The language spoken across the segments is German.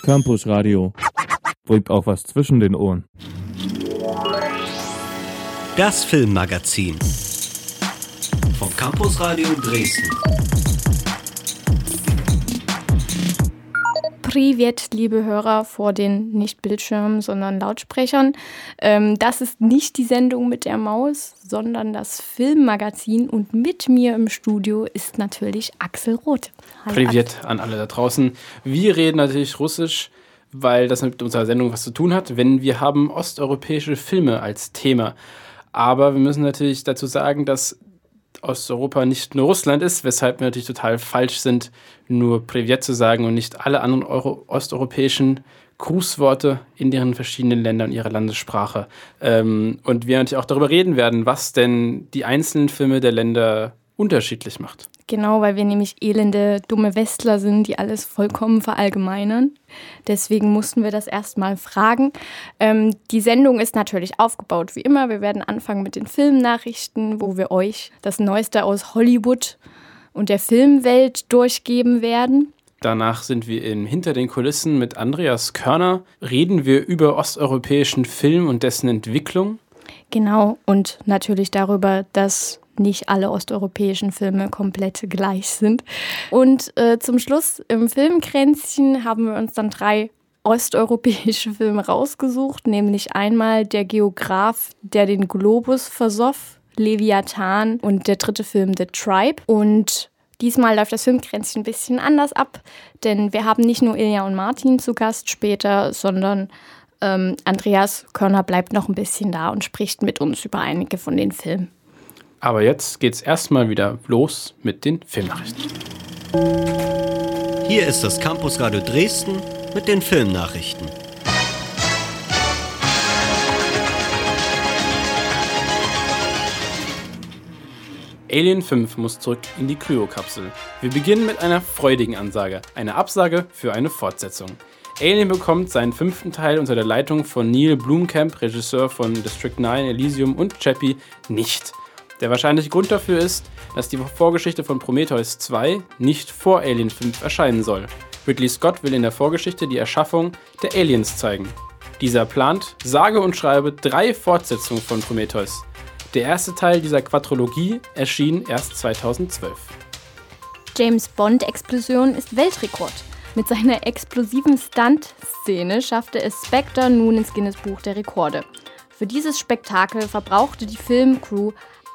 Campus Radio. Bringt auch was zwischen den Ohren. Das Filmmagazin vom Campus Radio Dresden. Privet, liebe Hörer vor den nicht Bildschirmen, sondern Lautsprechern. Das ist nicht die Sendung mit der Maus, sondern das Filmmagazin. Und mit mir im Studio ist natürlich Axel Roth. Privet an alle da draußen. Wir reden natürlich Russisch, weil das mit unserer Sendung was zu tun hat, wenn wir haben osteuropäische Filme als Thema. Aber wir müssen natürlich dazu sagen, dass Osteuropa nicht nur Russland ist, weshalb wir natürlich total falsch sind, nur Privet zu sagen und nicht alle anderen osteuropäischen Grußworte in deren verschiedenen Ländern, ihrer Landessprache. Und wir natürlich auch darüber reden werden, was denn die einzelnen Filme der Länder unterschiedlich macht. Genau, weil wir nämlich elende, dumme Westler sind, die alles vollkommen verallgemeinern. Deswegen mussten wir das erstmal fragen. Die Sendung ist natürlich aufgebaut wie immer. Wir werden anfangen mit den Filmnachrichten, wo wir euch das Neueste aus Hollywood und der Filmwelt durchgeben werden. Danach sind wir Hinter den Kulissen mit Andreas Körner. Reden wir über osteuropäischen Film und dessen Entwicklung. Genau, und natürlich darüber, dass nicht alle osteuropäischen Filme komplett gleich sind. Und zum Schluss im Filmkränzchen haben wir uns dann 3 osteuropäische Filme rausgesucht, nämlich einmal Der Geograf, der den Globus versoff, Leviathan und der 3. Film The Tribe. Und diesmal läuft das Filmkränzchen ein bisschen anders ab, denn wir haben nicht nur Ilja und Martin zu Gast später, sondern Andreas Körner bleibt noch ein bisschen da und spricht mit uns über einige von den Filmen. Aber jetzt geht's erstmal wieder los mit den Filmnachrichten. Hier ist das Campus Radio Dresden mit den Filmnachrichten. Alien 5 muss zurück in die Kryokapsel. Wir beginnen mit einer freudigen Ansage. Eine Absage für eine Fortsetzung. Alien bekommt seinen 5. Teil unter der Leitung von Neil Blomkamp, Regisseur von District 9, Elysium und Chappie, nicht. Der wahrscheinliche Grund dafür ist, dass die Vorgeschichte von Prometheus 2 nicht vor Alien 5 erscheinen soll. Ridley Scott will in der Vorgeschichte die Erschaffung der Aliens zeigen. Dieser plant, sage und schreibe 3 Fortsetzungen von Prometheus. Der erste Teil dieser Quadrologie erschien erst 2012. James Bond-Explosion ist Weltrekord. Mit seiner explosiven Stunt-Szene schaffte es Spectre nun ins Guinness-Buch der Rekorde. Für dieses Spektakel verbrauchte die Filmcrew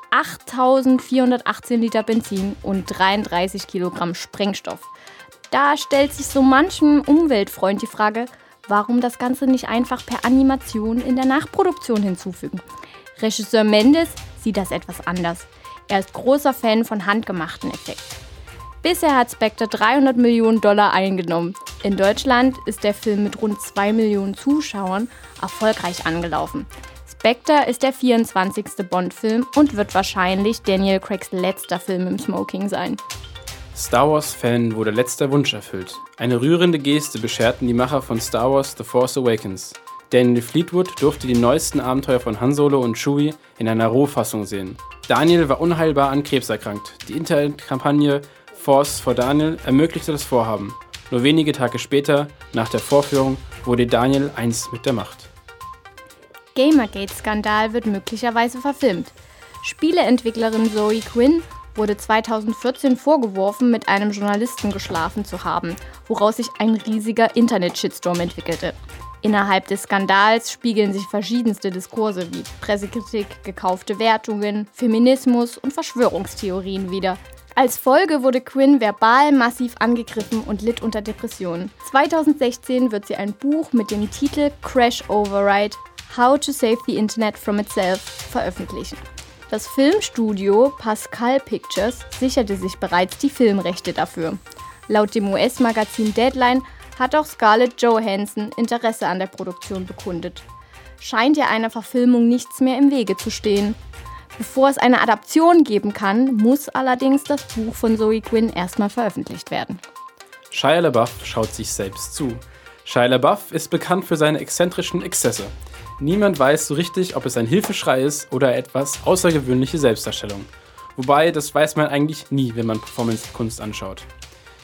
8.418 Liter Benzin und 33 Kilogramm Sprengstoff. Da stellt sich so manchem Umweltfreund die Frage, warum das Ganze nicht einfach per Animation in der Nachproduktion hinzufügen. Regisseur Mendes sieht das etwas anders. Er ist großer Fan von handgemachten Effekten. Bisher hat Spectre $300 Millionen eingenommen. In Deutschland ist der Film mit rund 2 Millionen Zuschauern erfolgreich angelaufen. Spectre ist der 24. Bond-Film und wird wahrscheinlich Daniel Craigs letzter Film im Smoking sein. Star Wars-Fan wurde letzter Wunsch erfüllt. Eine rührende Geste bescherten die Macher von Star Wars The Force Awakens. Daniel Fleetwood durfte die neuesten Abenteuer von Han Solo und Chewie in einer Rohfassung sehen. Daniel war unheilbar an Krebs erkrankt. Die Internetkampagne Force for Daniel ermöglichte das Vorhaben. Nur wenige Tage später, nach der Vorführung, wurde Daniel eins mit der Macht. Gamergate-Skandal wird möglicherweise verfilmt. Spieleentwicklerin Zoe Quinn wurde 2014 vorgeworfen, mit einem Journalisten geschlafen zu haben, woraus sich ein riesiger Internet-Shitstorm entwickelte. Innerhalb des Skandals spiegeln sich verschiedenste Diskurse wie Pressekritik, gekaufte Wertungen, Feminismus und Verschwörungstheorien wider. Als Folge wurde Quinn verbal massiv angegriffen und litt unter Depressionen. 2016 wird sie ein Buch mit dem Titel Crash Override – How to Save the Internet from Itself veröffentlichen. Das Filmstudio Pascal Pictures sicherte sich bereits die Filmrechte dafür. Laut dem US-Magazin Deadline hat auch Scarlett Johansson Interesse an der Produktion bekundet. Scheint ja einer Verfilmung nichts mehr im Wege zu stehen. Bevor es eine Adaption geben kann, muss allerdings das Buch von Zoe Quinn erstmal veröffentlicht werden. Shia LaBeouf schaut sich selbst zu. Shia LaBeouf ist bekannt für seine exzentrischen Exzesse. Niemand weiß so richtig, ob es ein Hilfeschrei ist oder etwas außergewöhnliche Selbstdarstellung. Wobei, das weiß man eigentlich nie, wenn man Performance-Kunst anschaut.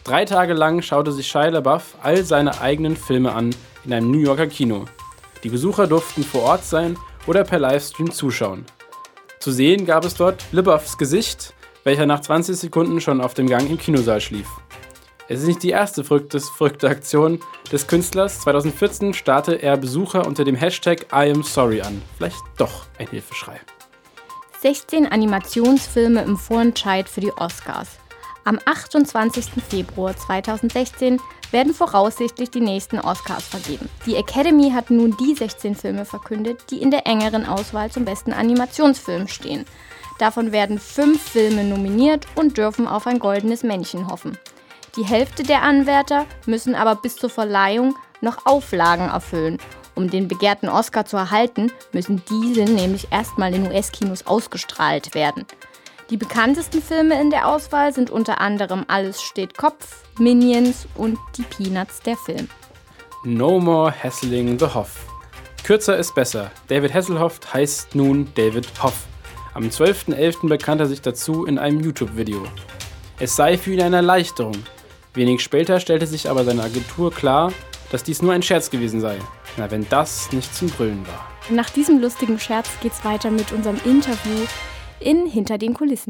3 Tage lang schaute sich Shia LaBeouf all seine eigenen Filme an in einem New Yorker Kino. Die Besucher durften vor Ort sein oder per Livestream zuschauen. Zu sehen gab es dort LaBeoufs Gesicht, welcher nach 20 Sekunden schon auf dem Gang im Kinosaal schlief. Es ist nicht die erste verrückte Aktion des Künstlers. 2014 starrte er Besucher unter dem Hashtag #IamSorry an. Vielleicht doch ein Hilfeschrei. 16 Animationsfilme im Vorentscheid für die Oscars. Am 28. Februar 2016 werden voraussichtlich die nächsten Oscars vergeben. Die Academy hat nun die 16 Filme verkündet, die in der engeren Auswahl zum besten Animationsfilm stehen. Davon werden 5 Filme nominiert und dürfen auf ein goldenes Männchen hoffen. Die Hälfte der Anwärter müssen aber bis zur Verleihung noch Auflagen erfüllen. Um den begehrten Oscar zu erhalten, müssen diese nämlich erstmal in US-Kinos ausgestrahlt werden. Die bekanntesten Filme in der Auswahl sind unter anderem Alles steht Kopf, Minions und Die Peanuts, der Film. No more hassling the Hoff. Kürzer ist besser. David Hasselhoff heißt nun David Hoff. Am 12.11. bekannte er sich dazu in einem YouTube-Video. Es sei für ihn eine Erleichterung. Wenig später stellte sich aber seine Agentur klar, dass dies nur ein Scherz gewesen sei. Na, wenn das nicht zum Brüllen war. Nach diesem lustigen Scherz geht's weiter mit unserem Interview in Hinter den Kulissen.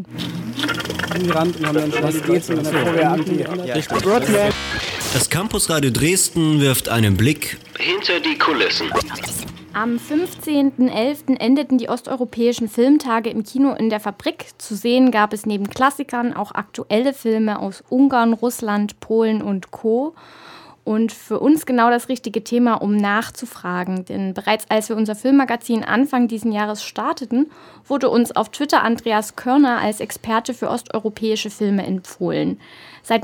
Das Campusradio Dresden wirft einen Blick hinter die Kulissen. Am 15.11. endeten die osteuropäischen Filmtage im Kino in der Fabrik. Zu sehen gab es neben Klassikern auch aktuelle Filme aus Ungarn, Russland, Polen und Co. Und für uns genau das richtige Thema, um nachzufragen. Denn bereits als wir unser Filmmagazin Anfang diesen Jahres starteten, wurde uns auf Twitter Andreas Körner als Experte für osteuropäische Filme empfohlen. Seit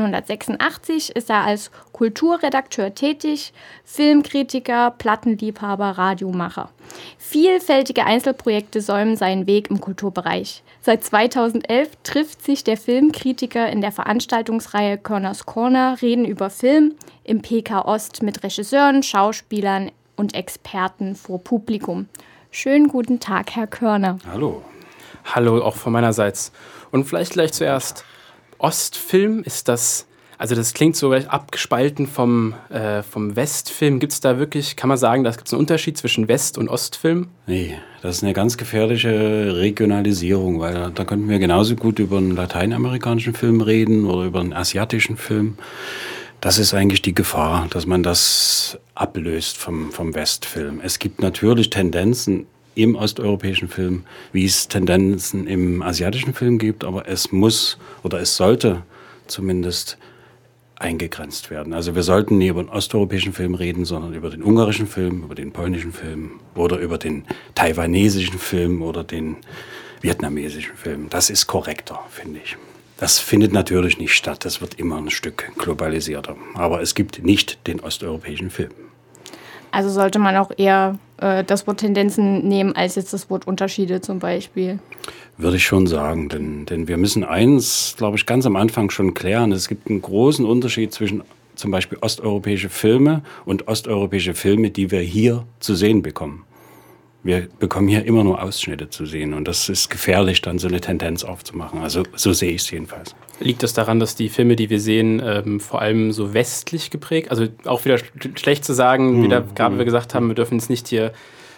1986 ist er als Kulturredakteur tätig, Filmkritiker, Plattenliebhaber, Radiomacher. Vielfältige Einzelprojekte säumen seinen Weg im Kulturbereich. Seit 2011 trifft sich der Filmkritiker in der Veranstaltungsreihe Körners Corner, reden über Film im PK Ost mit Regisseuren, Schauspielern und Experten vor Publikum. Schönen guten Tag, Herr Körner. Hallo. Hallo, auch von meinerseits. Und vielleicht gleich zuerst, Ostfilm, ist das, also das klingt so abgespalten vom Westfilm. Gibt es da wirklich, kann man sagen, da gibt es einen Unterschied zwischen West- und Ostfilm? Nee, das ist eine ganz gefährliche Regionalisierung, weil da könnten wir genauso gut über einen lateinamerikanischen Film reden oder über einen asiatischen Film. Das ist eigentlich die Gefahr, dass man das ablöst vom Westfilm. Es gibt natürlich Tendenzen im osteuropäischen Film, wie es Tendenzen im asiatischen Film gibt, aber es muss oder es sollte zumindest eingegrenzt werden. Also wir sollten nie über den osteuropäischen Film reden, sondern über den ungarischen Film, über den polnischen Film oder über den taiwanesischen Film oder den vietnamesischen Film. Das ist korrekter, finde ich. Das findet natürlich nicht statt. Das wird immer ein Stück globalisierter. Aber es gibt nicht den osteuropäischen Film. Also sollte man auch eher das Wort Tendenzen nehmen, als jetzt das Wort Unterschiede zum Beispiel? Würde ich schon sagen, denn wir müssen eins, glaube ich, ganz am Anfang schon klären. Es gibt einen großen Unterschied zwischen zum Beispiel osteuropäische Filme und osteuropäische Filme, die wir hier zu sehen bekommen. Wir bekommen hier immer nur Ausschnitte zu sehen und das ist gefährlich, dann so eine Tendenz aufzumachen. Also so sehe ich es jedenfalls. Liegt das daran, dass die Filme, die wir sehen, vor allem so westlich geprägt? Also auch wieder schlecht zu sagen, wie wir gesagt haben, wir dürfen es nicht hier,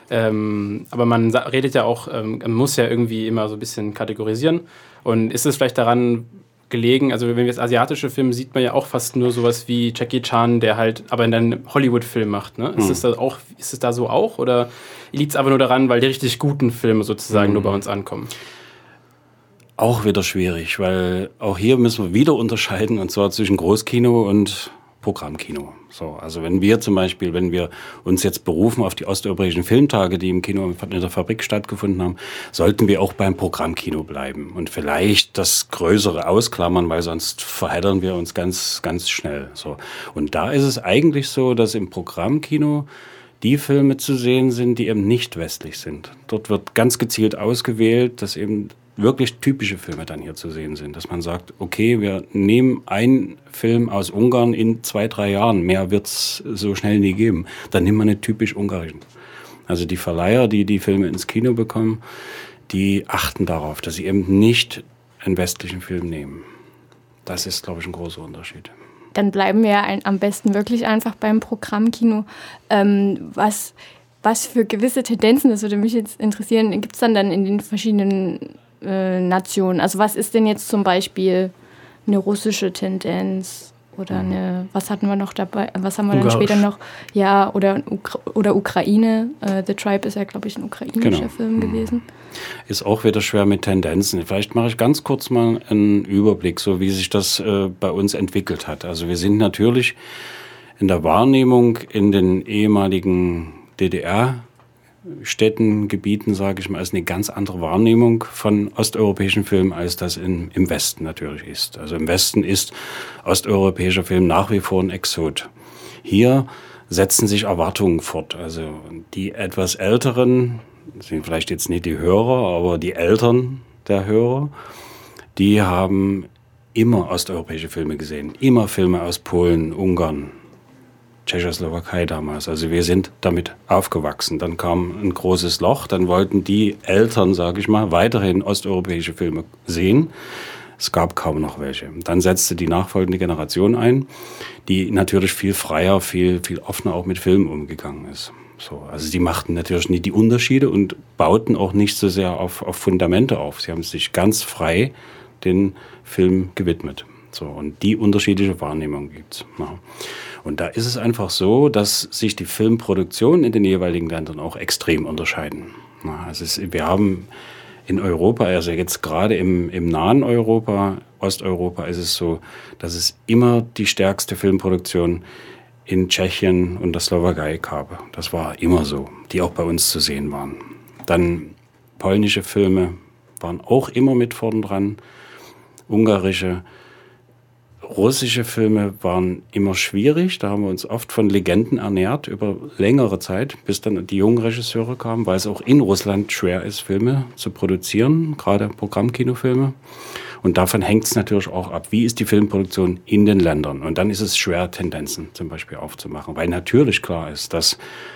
aber man redet ja auch, man muss ja irgendwie immer so ein bisschen kategorisieren. Und ist es vielleicht daran gelegen, also wenn wir jetzt asiatische Filme, sieht man ja auch fast nur sowas wie Jackie Chan, der halt aber in einem Hollywood-Film macht. Ne? Ist es da so auch oder liegt es aber nur daran, weil die richtig guten Filme sozusagen nur bei uns ankommen? Auch wieder schwierig, weil auch hier müssen wir wieder unterscheiden, und zwar zwischen Großkino und Programmkino. So, also wenn wir uns jetzt berufen auf die osteuropäischen Filmtage, die im Kino in der Fabrik stattgefunden haben, sollten wir auch beim Programmkino bleiben und vielleicht das Größere ausklammern, weil sonst verheddern wir uns ganz, ganz schnell. So. Und da ist es eigentlich so, dass im Programmkino die Filme zu sehen sind, die eben nicht westlich sind. Dort wird ganz gezielt ausgewählt, dass eben wirklich typische Filme dann hier zu sehen sind. Dass man sagt, okay, wir nehmen einen Film aus Ungarn in 2-3 Jahren, mehr wird es so schnell nie geben. Dann nehmen wir einen typisch ungarischen. Also die Verleiher, die die Filme ins Kino bekommen, die achten darauf, dass sie eben nicht einen westlichen Film nehmen. Das ist, glaube ich, ein großer Unterschied. Dann bleiben wir am besten wirklich einfach beim Programmkino. Was für gewisse Tendenzen, das würde mich jetzt interessieren, gibt es dann in den verschiedenen Nationen? Also was ist denn jetzt zum Beispiel eine russische Tendenz? Oder was hatten wir noch dabei? Was haben wir dann später noch? Ja, oder Ukraine. The Tribe ist ja, glaube ich, ein ukrainischer Film gewesen. Ist auch wieder schwer mit Tendenzen. Vielleicht mache ich ganz kurz mal einen Überblick, so wie sich das bei uns entwickelt hat. Also wir sind natürlich in der Wahrnehmung in den ehemaligen DDR-Städten, Gebieten, sage ich mal, ist eine ganz andere Wahrnehmung von osteuropäischen Filmen, als das im Westen natürlich ist. Also im Westen ist osteuropäischer Film nach wie vor ein Exot. Hier setzen sich Erwartungen fort. Also die etwas Älteren, sind vielleicht jetzt nicht die Hörer, aber die Eltern der Hörer, die haben immer osteuropäische Filme gesehen. Immer Filme aus Polen, Ungarn, Tschechoslowakei damals. Also wir sind damit aufgewachsen. Dann kam ein großes Loch. Dann wollten die Eltern, sage ich mal, weiterhin osteuropäische Filme sehen. Es gab kaum noch welche. Dann setzte die nachfolgende Generation ein, die natürlich viel freier, viel offener auch mit Filmen umgegangen ist. So, also die machten natürlich nicht die Unterschiede und bauten auch nicht so sehr auf Fundamente auf. Sie haben sich ganz frei den Film gewidmet. So, und die unterschiedliche Wahrnehmung gibt's. Ja. Und da ist es einfach so, dass sich die Filmproduktionen in den jeweiligen Ländern auch extrem unterscheiden. Ja, also wir haben in Europa, also jetzt gerade im nahen Europa, Osteuropa, ist es so, dass es immer die stärkste Filmproduktion in Tschechien und der Slowakei gab. Das war immer so, die auch bei uns zu sehen waren. Dann polnische Filme waren auch immer mit vorn dran, ungarische, russische Filme waren immer schwierig. Da haben wir uns oft von Legenden ernährt über längere Zeit, bis dann die jungen Regisseure kamen, weil es auch in Russland schwer ist, Filme zu produzieren, gerade Programmkinofilme. Und davon hängt es natürlich auch ab, wie ist die Filmproduktion in den Ländern. Und dann ist es schwer, Tendenzen zum Beispiel aufzumachen, weil natürlich klar ist, dass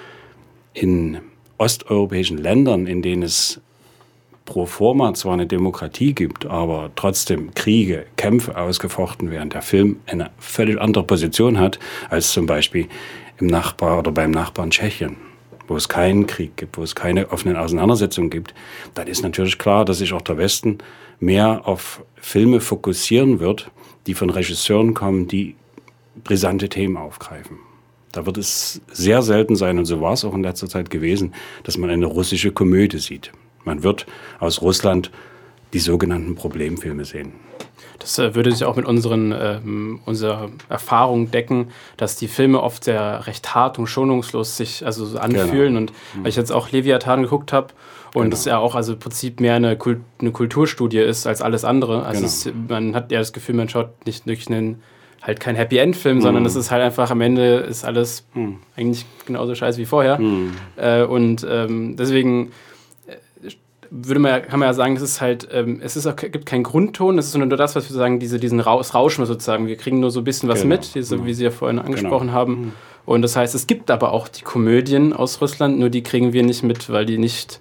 in osteuropäischen Ländern, in denen es pro forma zwar eine Demokratie gibt, aber trotzdem Kriege, Kämpfe ausgefochten werden, der Film eine völlig andere Position hat, als zum Beispiel beim Nachbarn Tschechien, wo es keinen Krieg gibt, wo es keine offenen Auseinandersetzungen gibt, dann ist natürlich klar, dass sich auch der Westen mehr auf Filme fokussieren wird, die von Regisseuren kommen, die brisante Themen aufgreifen. Da wird es sehr selten sein, und so war es auch in letzter Zeit gewesen, dass man eine russische Komödie sieht. Man wird aus Russland die sogenannten Problemfilme sehen. Das würde sich auch mit unserer Erfahrung decken, dass die Filme oft sehr recht hart und schonungslos sich so anfühlen. Genau. Und weil ich jetzt auch Leviathan geguckt habe und das ja auch im Prinzip mehr eine Kulturstudie ist als alles andere. Also man hat ja das Gefühl, man schaut nicht durch halt kein Happy-End-Film, sondern es ist halt einfach am Ende ist alles eigentlich genauso scheiße wie vorher. Deswegen kann man ja sagen, es ist halt, gibt keinen Grundton, es ist nur das, was wir sagen, diesen Rauschen sozusagen. Wir kriegen nur so ein bisschen was mit, wie Sie ja vorhin angesprochen haben. Und das heißt, es gibt aber auch die Komödien aus Russland, nur die kriegen wir nicht mit, weil die nicht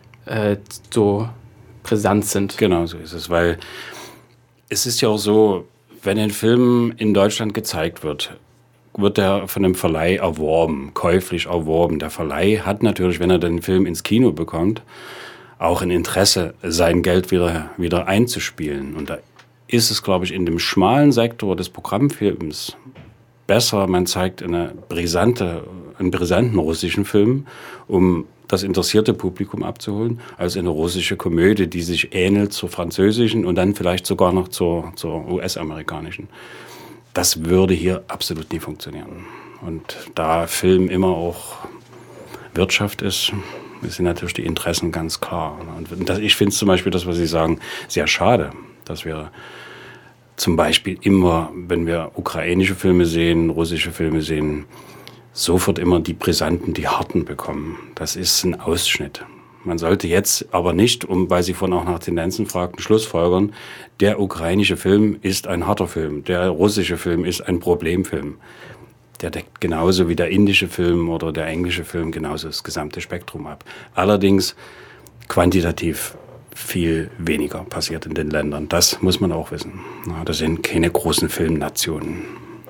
so brisant sind. Genau, so ist es, weil es ist ja auch so, wenn ein Film in Deutschland gezeigt wird er von einem Verleih erworben, käuflich erworben. Der Verleih hat natürlich, wenn er den Film ins Kino bekommt, auch ein Interesse, sein Geld wieder einzuspielen. Und da ist es, glaube ich, in dem schmalen Sektor des Programmfilms besser, man zeigt einen brisanten russischen Film, um das interessierte Publikum abzuholen, als eine russische Komödie, die sich ähnelt zur französischen und dann vielleicht sogar noch zur US-amerikanischen. Das würde hier absolut nie funktionieren. Und da Film immer auch Wirtschaft ist, sind natürlich die Interessen ganz klar. Und ich finde es zum Beispiel, das, was Sie sagen, sehr schade, dass wir zum Beispiel immer, wenn wir ukrainische Filme sehen, russische Filme sehen, sofort immer die brisanten, die harten bekommen. Das ist ein Ausschnitt. Man sollte jetzt aber nicht, weil Sie vorhin auch nach Tendenzen fragten, schlussfolgern, der ukrainische Film ist ein harter Film, der russische Film ist ein Problemfilm. Der deckt genauso wie der indische Film oder der englische Film genauso das gesamte Spektrum ab. Allerdings quantitativ viel weniger passiert in den Ländern. Das muss man auch wissen. Das sind keine großen Filmnationen.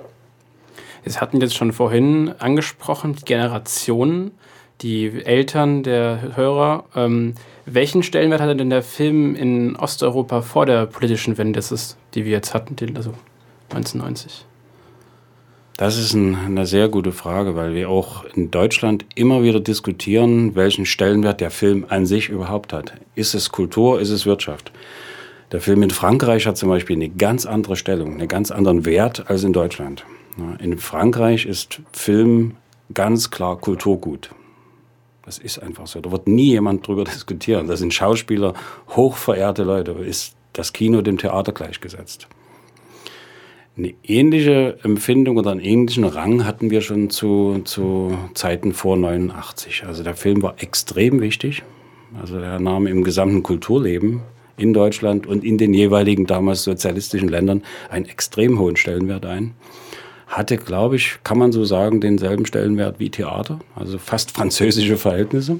Sie hatten jetzt schon vorhin angesprochen, die Generationen, die Eltern der Hörer. Welchen Stellenwert hatte denn der Film in Osteuropa vor der politischen Wende, die wir jetzt hatten, also 1990? Das ist eine sehr gute Frage, weil wir auch in Deutschland immer wieder diskutieren, welchen Stellenwert der Film an sich überhaupt hat. Ist es Kultur, ist es Wirtschaft? Der Film in Frankreich hat zum Beispiel eine ganz andere Stellung, einen ganz anderen Wert als in Deutschland. In Frankreich ist Film ganz klar Kulturgut. Das ist einfach so. Da wird nie jemand drüber diskutieren. Das sind Schauspieler, hochverehrte Leute. Da ist das Kino dem Theater gleichgesetzt. Eine ähnliche Empfindung oder einen ähnlichen Rang hatten wir schon zu Zeiten vor 89. Also der Film war extrem wichtig. Also der nahm im gesamten Kulturleben in Deutschland und in den jeweiligen damals sozialistischen Ländern einen extrem hohen Stellenwert ein. Hatte, glaube ich, kann man so sagen, denselben Stellenwert wie Theater, also fast französische Verhältnisse.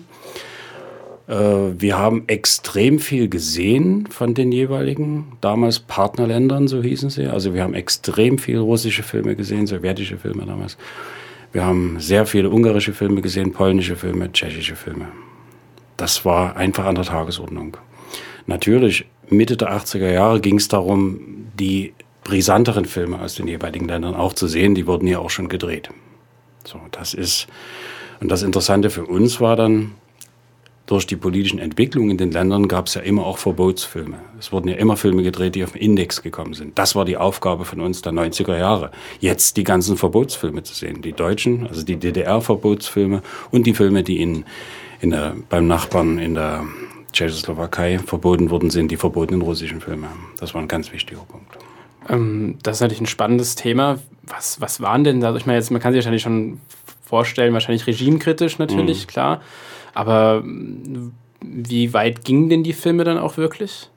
Wir haben extrem viel gesehen von den jeweiligen, damals Partnerländern, so hießen sie. Also wir haben extrem viel russische Filme gesehen, sowjetische Filme damals. Wir haben sehr viele ungarische Filme gesehen, polnische Filme, tschechische Filme. Das war einfach an der Tagesordnung. Natürlich, Mitte der 80er Jahre ging es darum, die brisanteren Filme aus den jeweiligen Ländern auch zu sehen. Die wurden ja auch schon gedreht. So, und das Interessante für uns war dann, durch die politischen Entwicklungen in den Ländern gab es ja immer auch Verbotsfilme. Es wurden ja immer Filme gedreht, die auf den Index gekommen sind. Das war die Aufgabe von uns der 90er Jahre. Jetzt die ganzen Verbotsfilme zu sehen. Die deutschen, also die DDR-Verbotsfilme und die Filme, die beim Nachbarn in der Tschechoslowakei verboten worden sind, die verbotenen russischen Filme. Das war ein ganz wichtiger Punkt. Das ist natürlich ein spannendes Thema. Was waren denn da? Ich meine, man kann sich wahrscheinlich schon vorstellen, wahrscheinlich regimekritisch natürlich, klar. Aber wie weit gingen denn die Filme dann auch wirklich?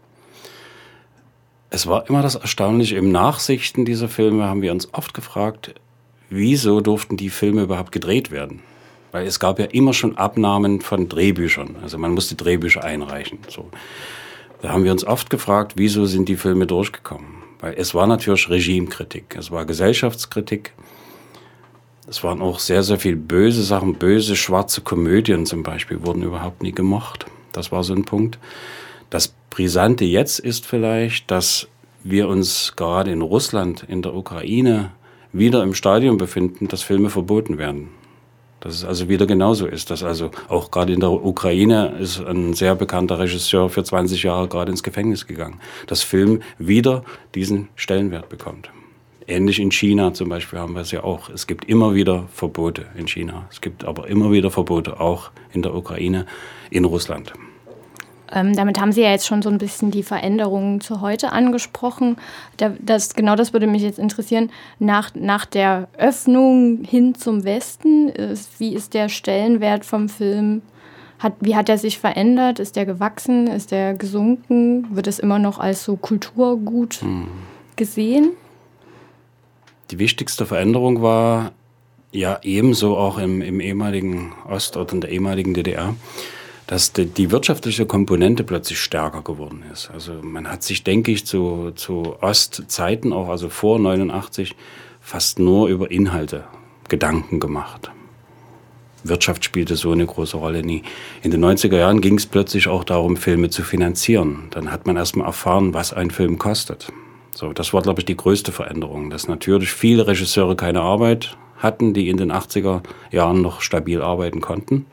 Es war immer das Erstaunliche. Im Nachsichten dieser Filme haben wir uns oft gefragt, wieso durften die Filme überhaupt gedreht werden? Weil es gab ja immer schon Abnahmen von Drehbüchern. Also man musste Drehbücher einreichen. So. Da haben wir uns oft gefragt, wieso sind die Filme durchgekommen? Weil es war natürlich Regimekritik, es war Gesellschaftskritik. Es waren auch sehr, sehr viele böse Sachen, böse, schwarze Komödien zum Beispiel, wurden überhaupt nie gemocht. Das war so ein Punkt. Das Brisante jetzt ist vielleicht, dass wir uns gerade in Russland, in der Ukraine wieder im Stadium befinden, dass Filme verboten werden. Dass es also wieder genauso ist. Dass also auch gerade in der Ukraine ist ein sehr bekannter Regisseur für 20 Jahre gerade ins Gefängnis gegangen. Dass Film wieder diesen Stellenwert bekommt. Ähnlich in China zum Beispiel haben wir es ja auch. Es gibt immer wieder Verbote in China. Es gibt aber immer wieder Verbote auch in der Ukraine, in Russland. Damit haben Sie ja jetzt schon so ein bisschen die Veränderungen zu heute angesprochen. Das würde mich jetzt interessieren. Nach der Öffnung hin zum Westen, wie ist der Stellenwert vom Film? Wie hat er sich verändert? Ist der gewachsen? Ist der gesunken? Wird es immer noch als so Kulturgut gesehen? Die wichtigste Veränderung war ja ebenso auch im ehemaligen Ostort und der ehemaligen DDR, dass die wirtschaftliche Komponente plötzlich stärker geworden ist. Also man hat sich, denke ich, zu Ostzeiten auch, also vor 89, fast nur über Inhalte Gedanken gemacht. Wirtschaft spielte so eine große Rolle nie. In den 90er Jahren ging es plötzlich auch darum, Filme zu finanzieren. Dann hat man erstmal erfahren, was ein Film kostet. So, das war, glaube ich, die größte Veränderung, dass natürlich viele Regisseure keine Arbeit hatten, die in den 80er Jahren noch stabil arbeiten konnten.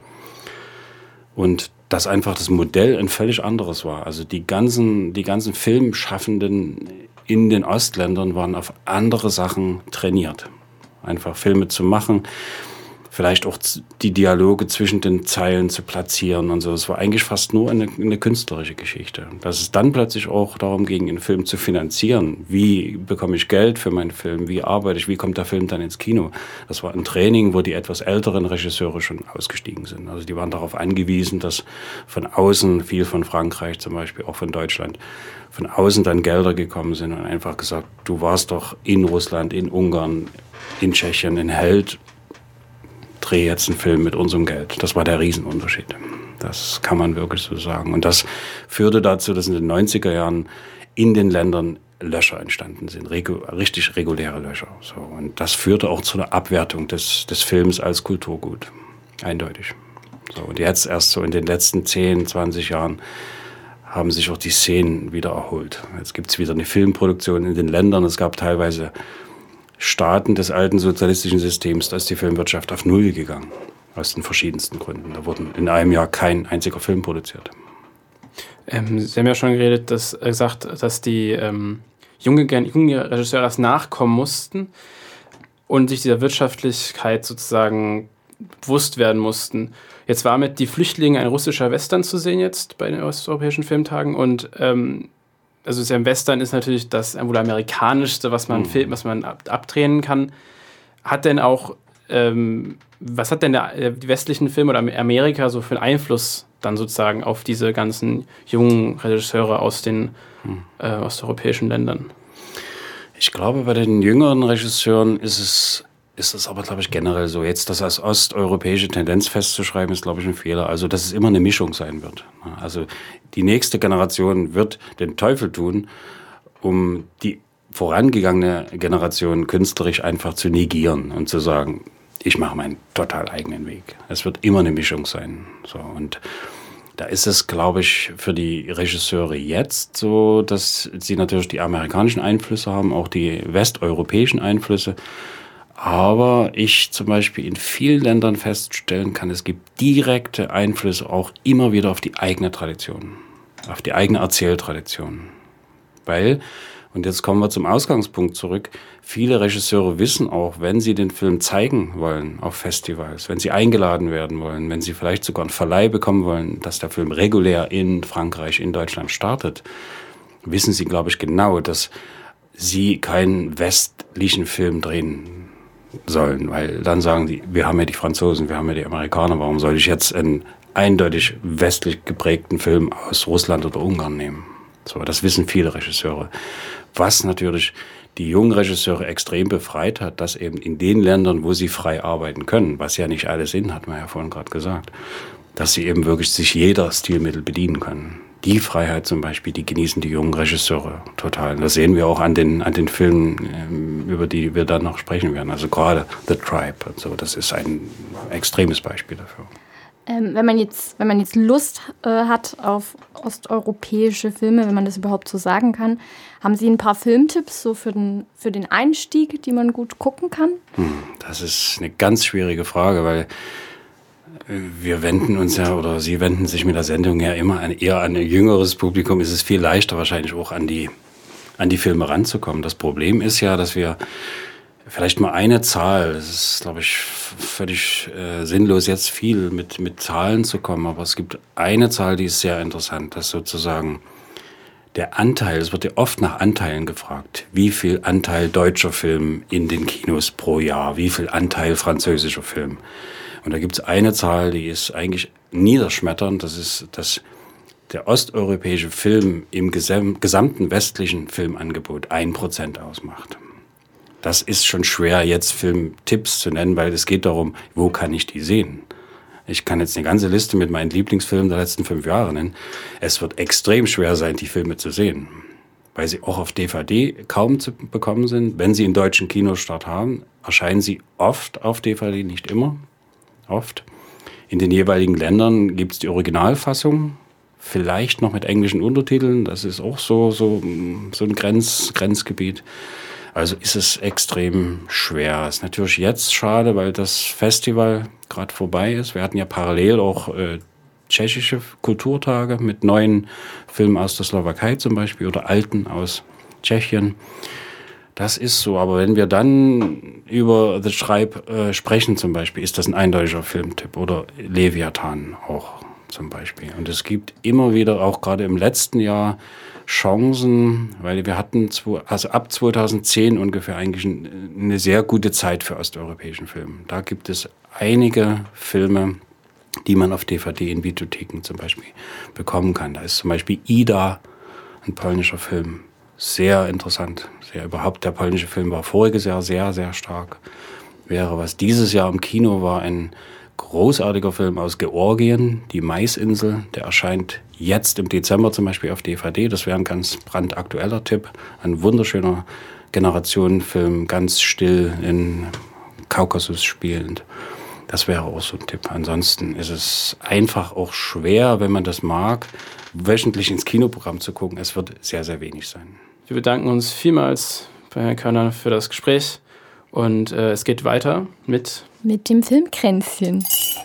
Und dass einfach das Modell ein völlig anderes war. Also die ganzen Filmschaffenden in den Ostländern waren auf andere Sachen trainiert. Einfach Filme zu machen, vielleicht auch die Dialoge zwischen den Zeilen zu platzieren und so. Es war eigentlich fast nur eine künstlerische Geschichte. Dass es dann plötzlich auch darum ging, einen Film zu finanzieren. Wie bekomme ich Geld für meinen Film? Wie arbeite ich? Wie kommt der Film dann ins Kino? Das war ein Training, wo die etwas älteren Regisseure schon ausgestiegen sind. Also die waren darauf angewiesen, dass von außen, viel von Frankreich zum Beispiel, auch von Deutschland, von außen dann Gelder gekommen sind und einfach gesagt, du warst doch in Russland, in Ungarn, in Tschechien ein Held, dreh jetzt einen Film mit unserem Geld. Das war der Riesenunterschied. Das kann man wirklich so sagen. Und das führte dazu, dass in den 90er Jahren in den Ländern Löcher entstanden sind, richtig reguläre Löcher. So. Und das führte auch zu einer Abwertung des Films als Kulturgut. Eindeutig. So. Und jetzt erst so in den letzten 10, 20 Jahren haben sich auch die Szenen wieder erholt. Jetzt gibt es wieder eine Filmproduktion in den Ländern. Es gab teilweise Staaten des alten sozialistischen Systems, da ist die Filmwirtschaft auf Null gegangen. Aus den verschiedensten Gründen. Da wurden in einem Jahr kein einziger Film produziert. Sie haben ja schon gesagt, dass die junge Regisseure erst nachkommen mussten und sich dieser Wirtschaftlichkeit sozusagen bewusst werden mussten. Jetzt war mit Die Flüchtlinge ein russischer Western zu sehen jetzt bei den osteuropäischen Filmtagen und also ein Western ist natürlich das wohl amerikanischste, was man abdrehen kann. Hat denn auch was hat denn die westlichen Filme oder Amerika so für einen Einfluss dann sozusagen auf diese ganzen jungen Regisseure aus den osteuropäischen Ländern? Ich glaube, bei den jüngeren Regisseuren ist es aber, glaube ich, generell so. Jetzt das als osteuropäische Tendenz festzuschreiben, ist, glaube ich, ein Fehler. Also, dass es immer eine Mischung sein wird. Also, die nächste Generation wird den Teufel tun, um die vorangegangene Generation künstlerisch einfach zu negieren und zu sagen, ich mache meinen total eigenen Weg. Es wird immer eine Mischung sein. So, und da ist es, glaube ich, für die Regisseure jetzt so, dass sie natürlich die amerikanischen Einflüsse haben, auch die westeuropäischen Einflüsse. Aber ich zum Beispiel in vielen Ländern feststellen kann, es gibt direkte Einflüsse auch immer wieder auf die eigene Tradition, auf die eigene Erzähltradition. Weil, und jetzt kommen wir zum Ausgangspunkt zurück, viele Regisseure wissen auch, wenn sie den Film zeigen wollen auf Festivals, wenn sie eingeladen werden wollen, wenn sie vielleicht sogar einen Verleih bekommen wollen, dass der Film regulär in Frankreich, in Deutschland startet, wissen sie, glaube ich, genau, dass sie keinen westlichen Film drehen sollen, weil dann sagen die, wir haben ja die Franzosen, wir haben ja die Amerikaner, warum soll ich jetzt einen eindeutig westlich geprägten Film aus Russland oder Ungarn nehmen? So, das wissen viele Regisseure. Was natürlich die jungen Regisseure extrem befreit hat, dass eben in den Ländern, wo sie frei arbeiten können, was ja nicht alle sind, hat man ja vorhin gerade gesagt, dass sie eben wirklich sich jeder Stilmittel bedienen können. Die Freiheit zum Beispiel, die genießen die jungen Regisseure total. Das sehen wir auch an den Filmen, über die wir dann noch sprechen werden. Also gerade The Tribe und so, das ist ein extremes Beispiel dafür. Wenn man jetzt Lust hat auf osteuropäische Filme, wenn man das überhaupt so sagen kann, haben Sie ein paar Filmtipps so für den Einstieg, die man gut gucken kann? Das ist eine ganz schwierige Frage, weil wir wenden uns ja, oder Sie wenden sich mit der Sendung ja immer eher an ein jüngeres Publikum. Es ist viel leichter wahrscheinlich auch an die Filme ranzukommen. Das Problem ist ja, dass wir vielleicht mal eine Zahl, das ist, glaube ich, völlig sinnlos, jetzt viel mit Zahlen zu kommen, aber es gibt eine Zahl, die ist sehr interessant, dass sozusagen der Anteil, es wird ja oft nach Anteilen gefragt, wie viel Anteil deutscher Film in den Kinos pro Jahr, wie viel Anteil französischer Film. Und da gibt es eine Zahl, die ist eigentlich niederschmetternd, das ist, dass der osteuropäische Film im gesamten westlichen Filmangebot 1% ausmacht. Das ist schon schwer, jetzt Filmtipps zu nennen, weil es geht darum, wo kann ich die sehen? Ich kann jetzt eine ganze Liste mit meinen Lieblingsfilmen der letzten 5 Jahre nennen. Es wird extrem schwer sein, die Filme zu sehen, weil sie auch auf DVD kaum zu bekommen sind. Wenn sie einen deutschen Kinostart haben, erscheinen sie oft auf DVD, nicht immer, oft. In den jeweiligen Ländern gibt es die Originalfassung, vielleicht noch mit englischen Untertiteln. Das ist auch so ein Grenzgebiet. Also ist es extrem schwer. Ist natürlich jetzt schade, weil das Festival gerade vorbei ist. Wir hatten ja parallel auch tschechische Kulturtage mit neuen Filmen aus der Slowakei zum Beispiel oder alten aus Tschechien. Das ist so, aber wenn wir dann über The Tribe sprechen zum Beispiel, ist das ein eindeutiger Filmtipp oder Leviathan auch zum Beispiel. Und es gibt immer wieder, auch gerade im letzten Jahr, Chancen, weil wir hatten ab 2010 ungefähr eigentlich eine sehr gute Zeit für osteuropäischen Film. Da gibt es einige Filme, die man auf DVD in Videotheken zum Beispiel bekommen kann. Da ist zum Beispiel Ida, ein polnischer Film, sehr interessant. Überhaupt der polnische Film war voriges Jahr sehr, sehr stark. Was dieses Jahr im Kino war, ein großartiger Film aus Georgien, Die Maisinsel. Der erscheint jetzt im Dezember zum Beispiel auf DVD. Das wäre ein ganz brandaktueller Tipp. Ein wunderschöner Generationenfilm, ganz still in Kaukasus spielend. Das wäre auch so ein Tipp. Ansonsten ist es einfach auch schwer, wenn man das mag, wöchentlich ins Kinoprogramm zu gucken. Es wird sehr, sehr wenig sein. Wir bedanken uns vielmals bei Herrn Körner für das Gespräch. Und es geht weiter mit dem Filmkränzchen.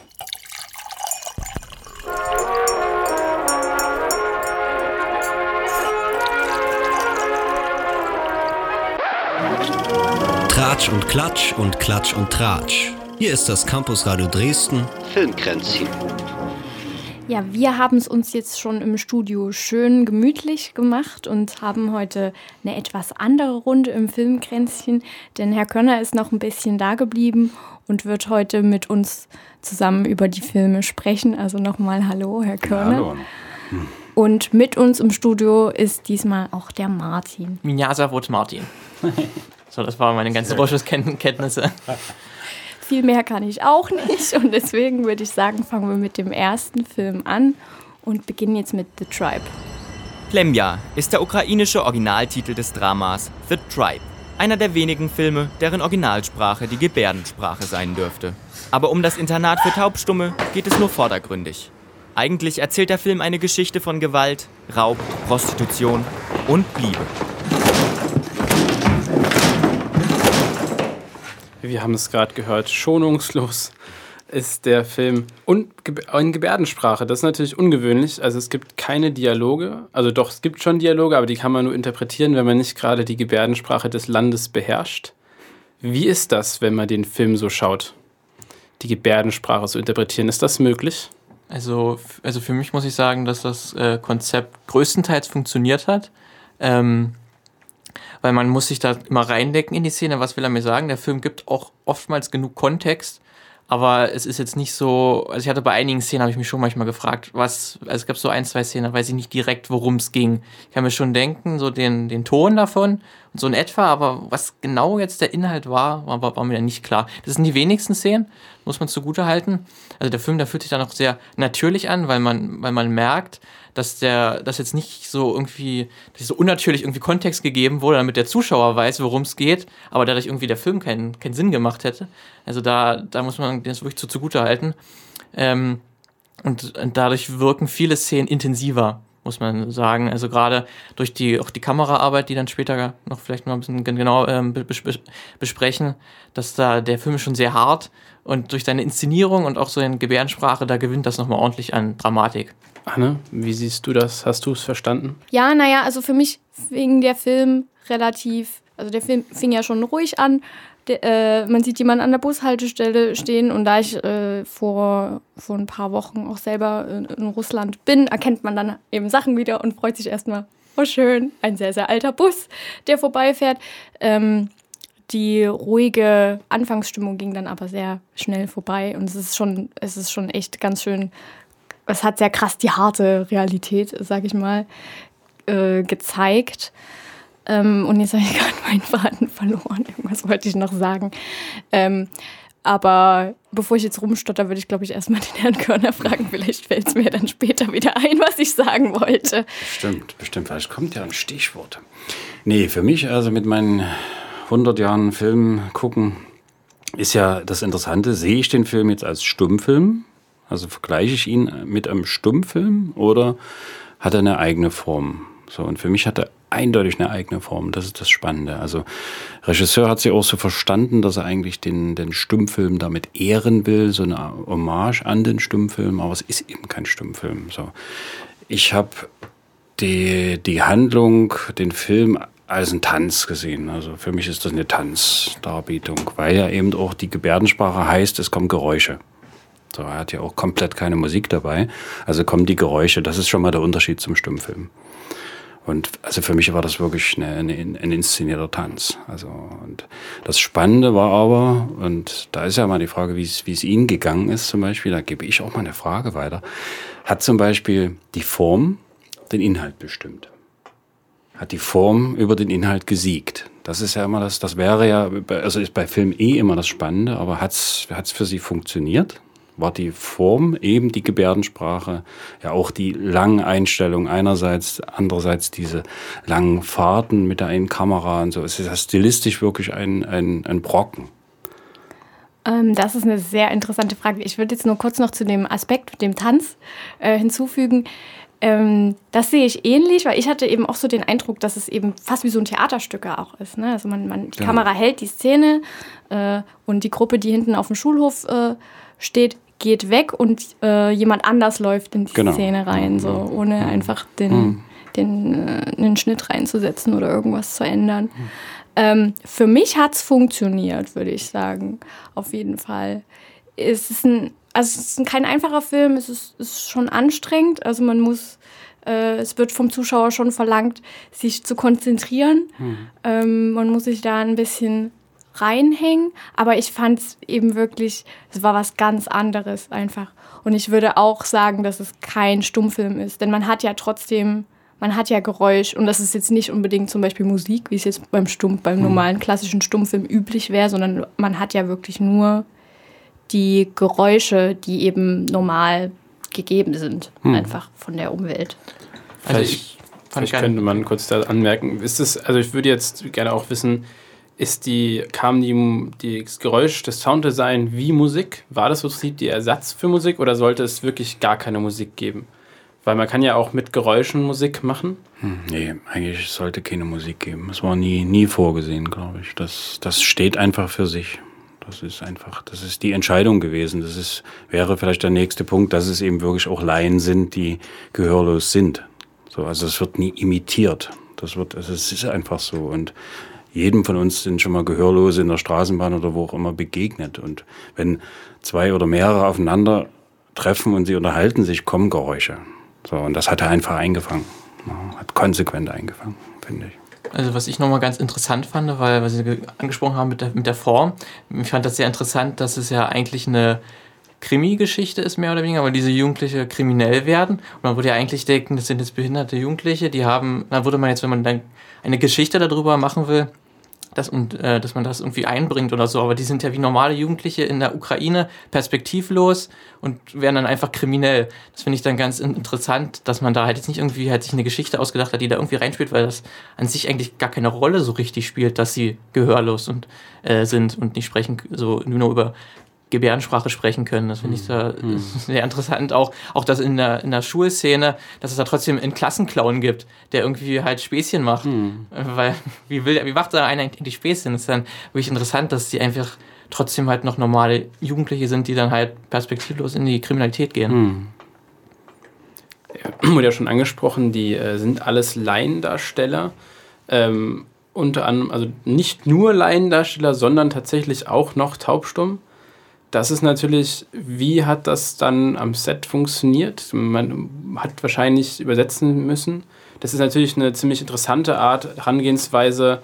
Tratsch und Klatsch und Klatsch und Tratsch. Hier ist das Campusradio Dresden Filmkränzchen. Ja, wir haben es uns jetzt schon im Studio schön gemütlich gemacht und haben heute eine etwas andere Runde im Filmkränzchen, denn Herr Körner ist noch ein bisschen da geblieben und wird heute mit uns zusammen über die Filme sprechen. Also nochmal Hallo, Herr Körner. Hallo. Und mit uns im Studio ist diesmal auch der Martin. Minyasa Wut Martin. So, das waren meine ganzen Russischkenntnisse. Viel mehr kann ich auch nicht und deswegen würde ich sagen, fangen wir mit dem ersten Film an und beginnen jetzt mit The Tribe. Plemja ist der ukrainische Originaltitel des Dramas The Tribe. Einer der wenigen Filme, deren Originalsprache die Gebärdensprache sein dürfte. Aber um das Internat für Taubstumme geht es nur vordergründig. Eigentlich erzählt der Film eine Geschichte von Gewalt, Raub, Prostitution und Liebe. Wir haben es gerade gehört, schonungslos ist der Film und in Gebärdensprache. Das ist natürlich ungewöhnlich. Also es gibt keine Dialoge. Also doch, es gibt schon Dialoge, aber die kann man nur interpretieren, wenn man nicht gerade die Gebärdensprache des Landes beherrscht. Wie ist das, wenn man den Film so schaut? Die Gebärdensprache zu interpretieren, ist das möglich? Also für mich muss ich sagen, dass das Konzept größtenteils funktioniert hat. Weil man muss sich da immer reindecken in die Szene, was will er mir sagen. Der Film gibt auch oftmals genug Kontext, aber es ist jetzt nicht so, also ich hatte bei einigen Szenen, habe ich mich schon manchmal gefragt, also es gab so 1, 2 Szenen, da weiß ich nicht direkt, worum es ging. Ich kann mir schon denken, so den Ton davon und so in etwa, aber was genau jetzt der Inhalt war mir dann nicht klar. Das sind die wenigsten Szenen, muss man zugute halten. Also der Film, der fühlt sich dann auch sehr natürlich an, weil man merkt, dass jetzt nicht so irgendwie, dass so unnatürlich irgendwie Kontext gegeben wurde, damit der Zuschauer weiß, worum es geht, aber dadurch irgendwie der Film keinen Sinn gemacht hätte. Also da muss man das wirklich zugute halten. Und dadurch wirken viele Szenen intensiver, muss man sagen. Also gerade durch auch die Kameraarbeit, die dann später noch vielleicht noch ein bisschen genau besprechen, dass da der Film ist schon sehr hart und durch seine Inszenierung und auch so in Gebärdensprache, da gewinnt das nochmal ordentlich an Dramatik. Anne, wie siehst du das? Hast du es verstanden? Ja, naja, also für mich fing der Film also der Film fing ja schon ruhig an. Man sieht jemanden an der Bushaltestelle stehen und da ich vor ein paar Wochen auch selber in Russland bin, erkennt man dann eben Sachen wieder und freut sich erstmal, oh schön, ein sehr, sehr alter Bus, der vorbeifährt. Die ruhige Anfangsstimmung ging dann aber sehr schnell vorbei und es ist schon echt ganz schön. Es hat sehr krass die harte Realität, sag ich mal, gezeigt. Und jetzt habe ich gerade meinen Faden verloren. Irgendwas wollte ich noch sagen. Aber bevor ich jetzt rumstotter, würde ich, glaube ich, erstmal den Herrn Körner fragen. Vielleicht fällt es mir dann später wieder ein, was ich sagen wollte. Bestimmt. Vielleicht kommt ja ein Stichwort. Nee, für mich, also mit meinen 100 Jahren Film gucken, ist ja das Interessante, sehe ich den Film jetzt als Stummfilm? Also vergleiche ich ihn mit einem Stummfilm oder hat er eine eigene Form? So, und für mich hat er eindeutig eine eigene Form. Das ist das Spannende. Also Regisseur hat sich auch so verstanden, dass er eigentlich den Stummfilm damit ehren will, so eine Hommage an den Stummfilm, aber es ist eben kein Stummfilm. So, ich habe die Handlung, den Film als einen Tanz gesehen. Also für mich ist das eine Tanzdarbietung, weil ja eben auch die Gebärdensprache heißt, es kommen Geräusche. So, er hat ja auch komplett keine Musik dabei. Also kommen die Geräusche. Das ist schon mal der Unterschied zum Stummfilm. Und also für mich war das wirklich ein inszenierter Tanz. Also, und das Spannende war aber, und da ist ja mal die Frage, wie es Ihnen gegangen ist zum Beispiel, da gebe ich auch mal eine Frage weiter, hat zum Beispiel die Form den Inhalt bestimmt? Hat die Form über den Inhalt gesiegt? Das ist ja immer das wäre ja, also ist bei Film immer das Spannende, aber hat's für Sie funktioniert? war die Form, eben die Gebärdensprache, ja auch die langen Einstellungen einerseits, andererseits diese langen Fahrten mit der einen Kamera und so. Es ist ja stilistisch wirklich ein Brocken. Das ist eine sehr interessante Frage. Ich würde jetzt nur kurz noch zu dem Aspekt, dem Tanz hinzufügen. Das sehe ich ähnlich, weil ich hatte eben auch so den Eindruck, dass es eben fast wie so ein Theaterstück auch ist. Ne? Also die Kamera hält die Szene und die Gruppe, die hinten auf dem Schulhof steht, geht weg und jemand anders läuft in die Szene rein, so ohne einfach einen Schnitt reinzusetzen oder irgendwas zu ändern. Für mich hat es funktioniert, würde ich sagen, auf jeden Fall. Es ist kein einfacher Film, es ist schon anstrengend, also es wird vom Zuschauer schon verlangt, sich zu konzentrieren. Man muss sich da ein bisschen reinhängen, aber ich fand es eben wirklich, es war was ganz anderes einfach. Und ich würde auch sagen, dass es kein Stummfilm ist, denn man hat ja Geräusch und das ist jetzt nicht unbedingt zum Beispiel Musik, wie es jetzt beim normalen klassischen Stummfilm üblich wäre, sondern man hat ja wirklich nur die Geräusche, die eben normal gegeben sind, einfach von der Umwelt. Vielleicht könnte man kurz da anmerken, also ich würde jetzt gerne auch wissen, kam das Geräusch, das Sounddesign wie Musik? War das so die Ersatz für Musik oder sollte es wirklich gar keine Musik geben? Weil man kann ja auch mit Geräuschen Musik machen. Nee, eigentlich sollte keine Musik geben. Das war nie vorgesehen, glaube ich. Das steht einfach für sich. Das ist die Entscheidung gewesen. Wäre vielleicht der nächste Punkt, dass es eben wirklich auch Laien sind, die gehörlos sind. So, also es wird nie imitiert. Es ist einfach so. Und jedem von uns sind schon mal Gehörlose in der Straßenbahn oder wo auch immer begegnet. Und wenn 2 oder mehrere aufeinander treffen und sie unterhalten sich, kommen Geräusche. So, und das hat er einfach eingefangen. Hat konsequent eingefangen, finde ich. Also was ich nochmal ganz interessant fand, weil was Sie angesprochen haben mit der Form, ich fand das sehr interessant, dass es ja eigentlich eine Krimi-Geschichte ist, mehr oder weniger, weil diese Jugendliche kriminell werden. Und man würde ja eigentlich denken, das sind jetzt behinderte Jugendliche, dann würde man jetzt, wenn man dann eine Geschichte darüber machen will, dass man das irgendwie einbringt oder so, aber die sind ja wie normale Jugendliche in der Ukraine perspektivlos und werden dann einfach kriminell. Das finde ich dann ganz interessant, dass man da halt jetzt nicht irgendwie sich eine Geschichte ausgedacht hat, die da irgendwie reinspielt, weil das an sich eigentlich gar keine Rolle so richtig spielt, dass sie gehörlos sind und nicht sprechen, so nur über Gebärdensprache sprechen können. Das finde ich da sehr interessant. Auch dass in der Schulszene, dass es da trotzdem einen Klassenclown gibt, der irgendwie halt Späßchen macht. Weil, wie macht da einer eigentlich Späßchen? Das ist dann wirklich interessant, dass die einfach trotzdem halt noch normale Jugendliche sind, die dann halt perspektivlos in die Kriminalität gehen. Wurde ja schon angesprochen, die sind alles Laiendarsteller. Unter anderem, also nicht nur Laiendarsteller, sondern tatsächlich auch noch taubstumm. Das ist natürlich, wie hat das dann am Set funktioniert? Man hat wahrscheinlich übersetzen müssen. Das ist natürlich eine ziemlich interessante Art, Herangehensweise,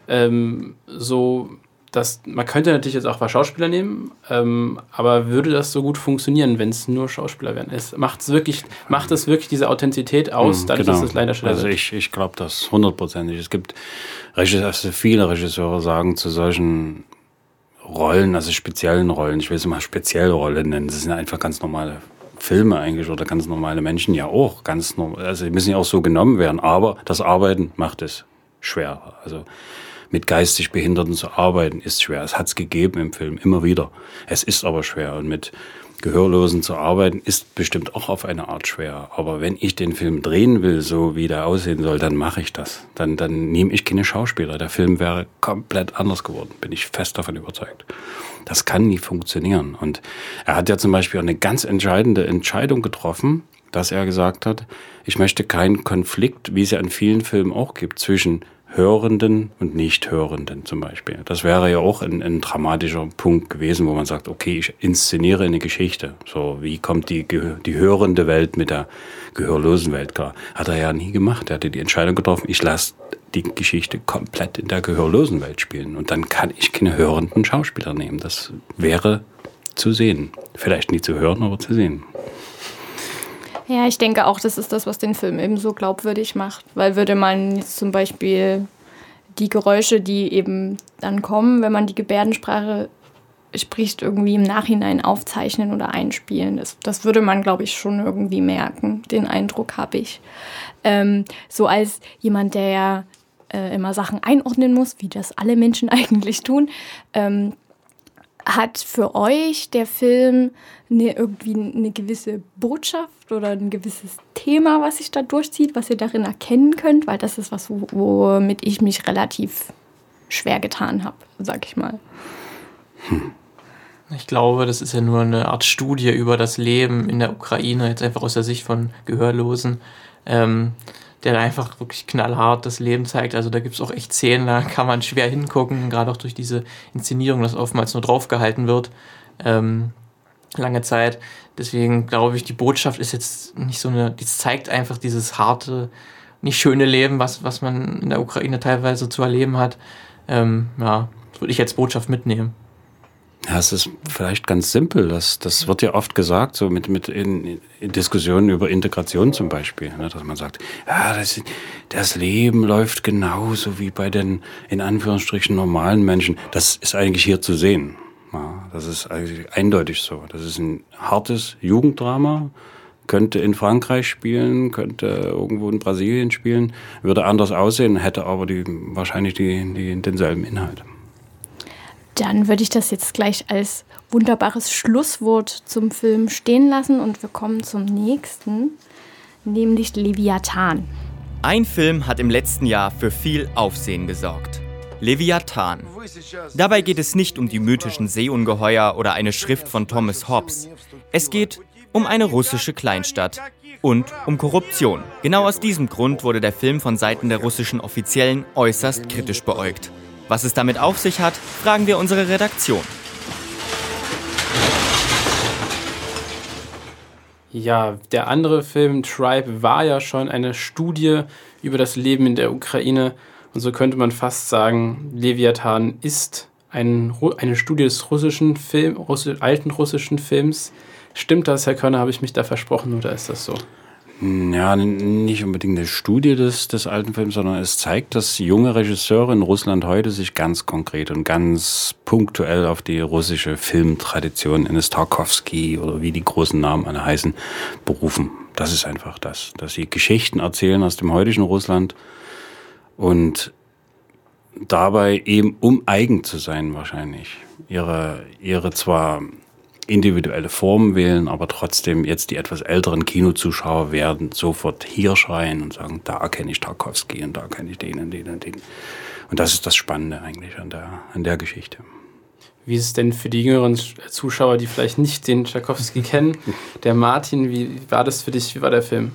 so dass man könnte natürlich jetzt auch Schauspieler nehmen, aber würde das so gut funktionieren, wenn es nur Schauspieler wären? Macht es wirklich diese Authentizität aus, dadurch, dass es Laiendarsteller sind? Also ich glaube das 100%. Es gibt viele Regisseure sagen zu solchen Rollen, also speziellen Rollen, ich will es mal spezielle Rollen nennen, das sind einfach ganz normale Filme eigentlich oder ganz normale Menschen ja auch, also die müssen ja auch so genommen werden, aber das Arbeiten macht es schwer. Also mit geistig Behinderten zu arbeiten ist schwer. Es hat es gegeben im Film, immer wieder. Es ist aber schwer und mit Gehörlosen zu arbeiten ist bestimmt auch auf eine Art schwer. Aber wenn ich den Film drehen will, so wie der aussehen soll, dann mache ich das. Dann nehme ich keine Schauspieler. Der Film wäre komplett anders geworden, bin ich fest davon überzeugt. Das kann nie funktionieren. Und er hat ja zum Beispiel eine ganz entscheidende Entscheidung getroffen, dass er gesagt hat, ich möchte keinen Konflikt, wie es ja in vielen Filmen auch gibt, zwischen Hörenden und Nicht-Hörenden zum Beispiel. Das wäre ja auch ein dramatischer Punkt gewesen, wo man sagt, okay, ich inszeniere eine Geschichte. So, wie kommt die hörende Welt mit der gehörlosen Welt klar? Hat er ja nie gemacht. Er hatte die Entscheidung getroffen, ich lasse die Geschichte komplett in der gehörlosen Welt spielen. Und dann kann ich keine hörenden Schauspieler nehmen. Das wäre zu sehen. Vielleicht nie zu hören, aber zu sehen. Ja, ich denke auch, das ist das, was den Film eben so glaubwürdig macht. Weil würde man jetzt zum Beispiel die Geräusche, die eben dann kommen, wenn man die Gebärdensprache spricht, irgendwie im Nachhinein aufzeichnen oder einspielen. Das würde man, glaube ich, schon irgendwie merken. Den Eindruck habe ich. So als jemand, der ja immer Sachen einordnen muss, wie das alle Menschen eigentlich tun, hat für euch der Film irgendwie eine gewisse Botschaft oder ein gewisses Thema, was sich da durchzieht, was ihr darin erkennen könnt? Weil das ist was, womit ich mich relativ schwer getan habe, sag ich mal. Ich glaube, das ist ja nur eine Art Studie über das Leben in der Ukraine, jetzt einfach aus der Sicht von Gehörlosen, der einfach wirklich knallhart das Leben zeigt. Also da gibt es auch echt Szenen, da kann man schwer hingucken, gerade auch durch diese Inszenierung, dass oftmals nur draufgehalten wird, lange Zeit. Deswegen glaube ich, die Botschaft ist jetzt nicht so die zeigt einfach dieses harte, nicht schöne Leben, was man in der Ukraine teilweise zu erleben hat. Das würde ich als Botschaft mitnehmen. Ja, es ist vielleicht ganz simpel. Das wird ja oft gesagt, so mit in Diskussionen über Integration zum Beispiel, ne, dass man sagt, ja, das Leben läuft genauso wie bei den, in Anführungsstrichen, normalen Menschen. Das ist eigentlich hier zu sehen. Ja, das ist eigentlich eindeutig so. Das ist ein hartes Jugenddrama, könnte in Frankreich spielen, könnte irgendwo in Brasilien spielen, würde anders aussehen, hätte aber wahrscheinlich denselben Inhalt. Dann würde ich das jetzt gleich als wunderbares Schlusswort zum Film stehen lassen und wir kommen zum nächsten, nämlich Leviathan. Ein Film hat im letzten Jahr für viel Aufsehen gesorgt. Leviathan. Dabei geht es nicht um die mythischen Seeungeheuer oder eine Schrift von Thomas Hobbes. Es geht um eine russische Kleinstadt und um Korruption. Genau aus diesem Grund wurde der Film von Seiten der russischen Offiziellen äußerst kritisch beäugt. Was es damit auf sich hat, fragen wir unsere Redaktion. Ja, der andere Film Tribe war ja schon eine Studie über das Leben in der Ukraine. Und so könnte man fast sagen, Leviathan ist eine Studie des alten russischen Films. Stimmt das, Herr Körner, habe ich mich da versprochen oder ist das so? Ja, nicht unbedingt eine Studie des alten Films, sondern es zeigt, dass junge Regisseure in Russland heute sich ganz konkret und ganz punktuell auf die russische Filmtradition eines Tarkovsky oder wie die großen Namen alle heißen, berufen. Das ist einfach das, dass sie Geschichten erzählen aus dem heutigen Russland und dabei eben, um eigen zu sein wahrscheinlich, ihre zwar individuelle Formen wählen, aber trotzdem jetzt die etwas älteren Kinozuschauer werden sofort hier schreien und sagen, da kenne ich Tarkovsky und da kenne ich den und den und den. Und das ist das Spannende eigentlich an der Geschichte. Wie ist es denn für die jüngeren Zuschauer, die vielleicht nicht den Tarkovsky kennen? Der Martin, wie war das für dich? Wie war der Film?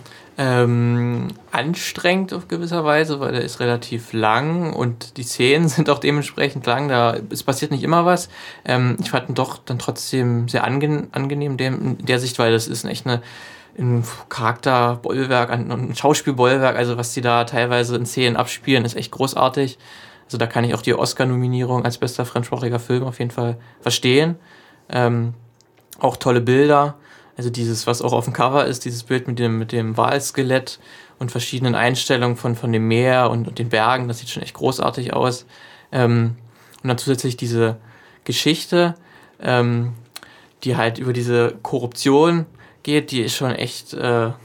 Anstrengend auf gewisser Weise, weil der ist relativ lang und die Szenen sind auch dementsprechend lang. Es passiert nicht immer was. Ich fand ihn doch dann trotzdem sehr angenehm in der Sicht, weil das ist echt ein Charakterbollwerk, ein Schauspielbollwerk. Also was die da teilweise in Szenen abspielen, ist echt großartig. Also da kann ich auch die Oscar-Nominierung als bester fremdsprachiger Film auf jeden Fall verstehen. Auch tolle Bilder. Also dieses, was auch auf dem Cover ist, dieses Bild mit dem Walskelett und verschiedenen Einstellungen von dem Meer und den Bergen, das sieht schon echt großartig aus. Und dann zusätzlich diese Geschichte, die halt über diese Korruption geht, die ist schon echt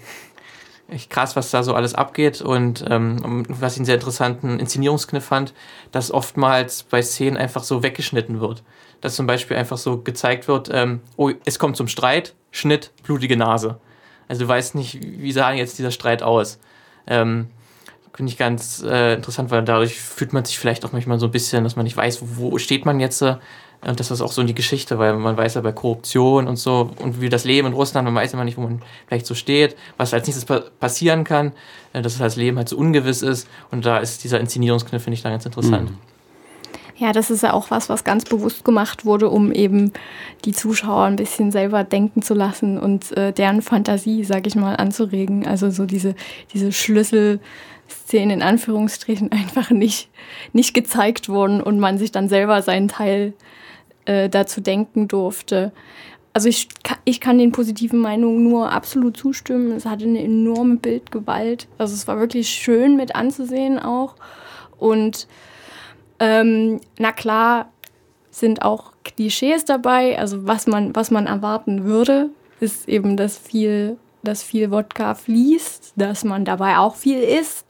krass, was da so alles abgeht. Und was ich einen sehr interessanten Inszenierungskniff fand, dass oftmals bei Szenen einfach so weggeschnitten wird. Dass zum Beispiel einfach so gezeigt wird, es kommt zum Streit, Schnitt, blutige Nase. Also du weißt nicht, wie sah jetzt dieser Streit aus. Finde ich ganz interessant, weil dadurch fühlt man sich vielleicht auch manchmal so ein bisschen, dass man nicht weiß, wo steht man jetzt. Und das ist auch so in die Geschichte, weil man weiß ja bei Korruption und so und wie das Leben in Russland, man weiß immer nicht, wo man vielleicht so steht, was als nächstes passieren kann, dass das Leben halt so ungewiss ist. Und da ist dieser Inszenierungskniff, finde ich, da ganz interessant. Ja, das ist ja auch was ganz bewusst gemacht wurde, um eben die Zuschauer ein bisschen selber denken zu lassen und deren Fantasie, sag ich mal, anzuregen. Also so diese Schlüsselszenen in Anführungsstrichen einfach nicht gezeigt wurden und man sich dann selber seinen Teil dazu denken durfte. Also ich kann den positiven Meinungen nur absolut zustimmen. Es hatte eine enorme Bildgewalt. Also es war wirklich schön mit anzusehen auch. Und na klar, sind auch Klischees dabei. Also was man erwarten würde, ist eben, dass viel Wodka fließt, dass man dabei auch viel isst.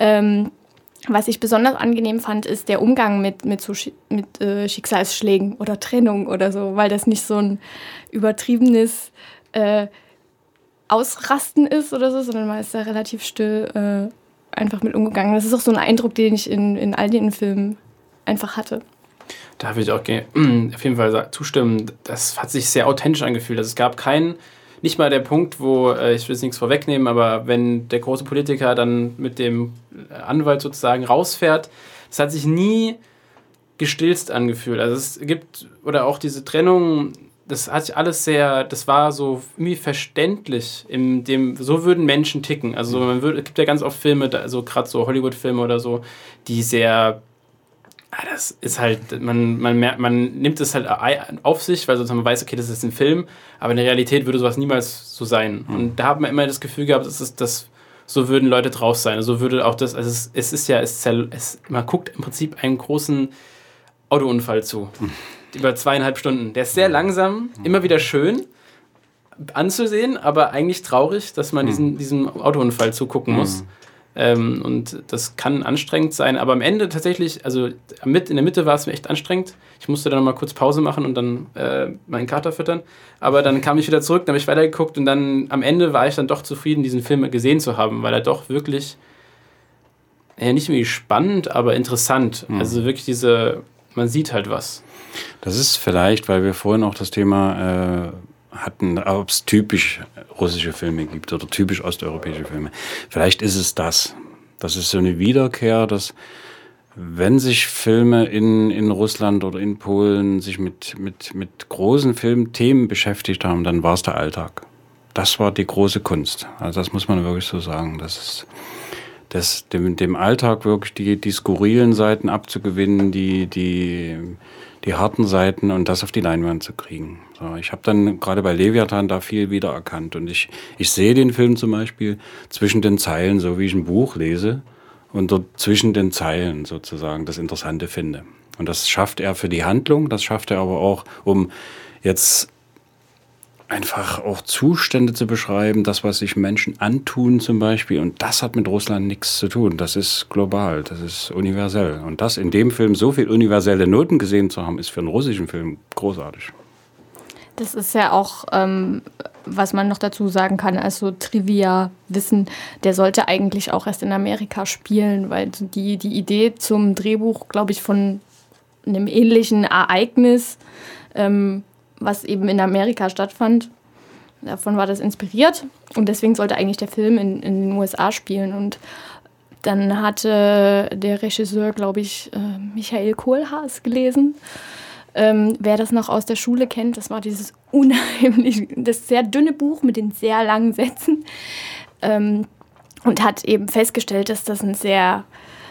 Was ich besonders angenehm fand, ist der Umgang mit Schicksalsschlägen oder Trennung oder so, weil das nicht so ein übertriebenes Ausrasten ist oder so, sondern man ist da relativ still einfach mit umgegangen. Das ist auch so ein Eindruck, den ich in all den Filmen einfach hatte. Da würde ich auch auf jeden Fall zustimmen. Das hat sich sehr authentisch angefühlt. Also es gab nicht mal der Punkt, wo, ich will jetzt nichts vorwegnehmen, aber wenn der große Politiker dann mit dem Anwalt sozusagen rausfährt, das hat sich nie gestilzt angefühlt. Also es gibt, oder auch diese Trennung, das hat sich alles das war so irgendwie verständlich, so würden Menschen ticken. Also es gibt ja ganz oft Filme, also gerade so Hollywood-Filme oder so, die sehr, das ist halt, man nimmt es halt auf sich, weil sonst man weiß, okay, das ist ein Film, aber in der Realität würde sowas niemals so sein. Und da hat man immer das Gefühl gehabt, so würden Leute drauf sein. Also so würde auch das, also man guckt im Prinzip einen großen Autounfall zu. Über 2,5 Stunden. Der ist sehr langsam, immer wieder schön anzusehen, aber eigentlich traurig, dass man diesem Autounfall zugucken muss. Und das kann anstrengend sein, aber am Ende tatsächlich, also in der Mitte war es mir echt anstrengend. Ich musste dann mal kurz Pause machen und dann meinen Kater füttern. Aber dann kam ich wieder zurück, dann habe ich weitergeguckt und dann am Ende war ich dann doch zufrieden, diesen Film gesehen zu haben, weil er doch wirklich nicht irgendwie spannend, aber interessant. Also wirklich man sieht halt was. Das ist vielleicht, weil wir vorhin auch das Thema hatten, ob es typisch russische Filme gibt oder typisch osteuropäische Filme. Vielleicht ist es das. Das ist so eine Wiederkehr, dass wenn sich Filme in Russland oder in Polen sich mit großen Filmthemen beschäftigt haben, dann war es der Alltag. Das war die große Kunst. Also das muss man wirklich so sagen. Das ist dem Alltag wirklich die skurrilen Seiten abzugewinnen, die harten Seiten und das auf die Leinwand zu kriegen. So, ich habe dann gerade bei Leviathan da viel wiedererkannt und ich sehe den Film zum Beispiel zwischen den Zeilen, so wie ich ein Buch lese und dort zwischen den Zeilen sozusagen das Interessante finde. Und das schafft er für die Handlung, das schafft er aber auch, um jetzt einfach auch Zustände zu beschreiben, das, was sich Menschen antun zum Beispiel. Und das hat mit Russland nichts zu tun. Das ist global, das ist universell. Und das in dem Film so viel universelle Noten gesehen zu haben, ist für einen russischen Film großartig. Das ist ja auch, was man noch dazu sagen kann, also Trivia-Wissen, der sollte eigentlich auch erst in Amerika spielen, weil die Idee zum Drehbuch, glaube ich, von einem ähnlichen Ereignis, was eben in Amerika stattfand. Davon war das inspiriert und deswegen sollte eigentlich der Film in den USA spielen. Und dann hatte der Regisseur, glaube ich, Michael Kohlhaas gelesen. Wer das noch aus der Schule kennt, das war dieses das sehr dünne Buch mit den sehr langen Sätzen. Und hat eben festgestellt, dass das ein sehr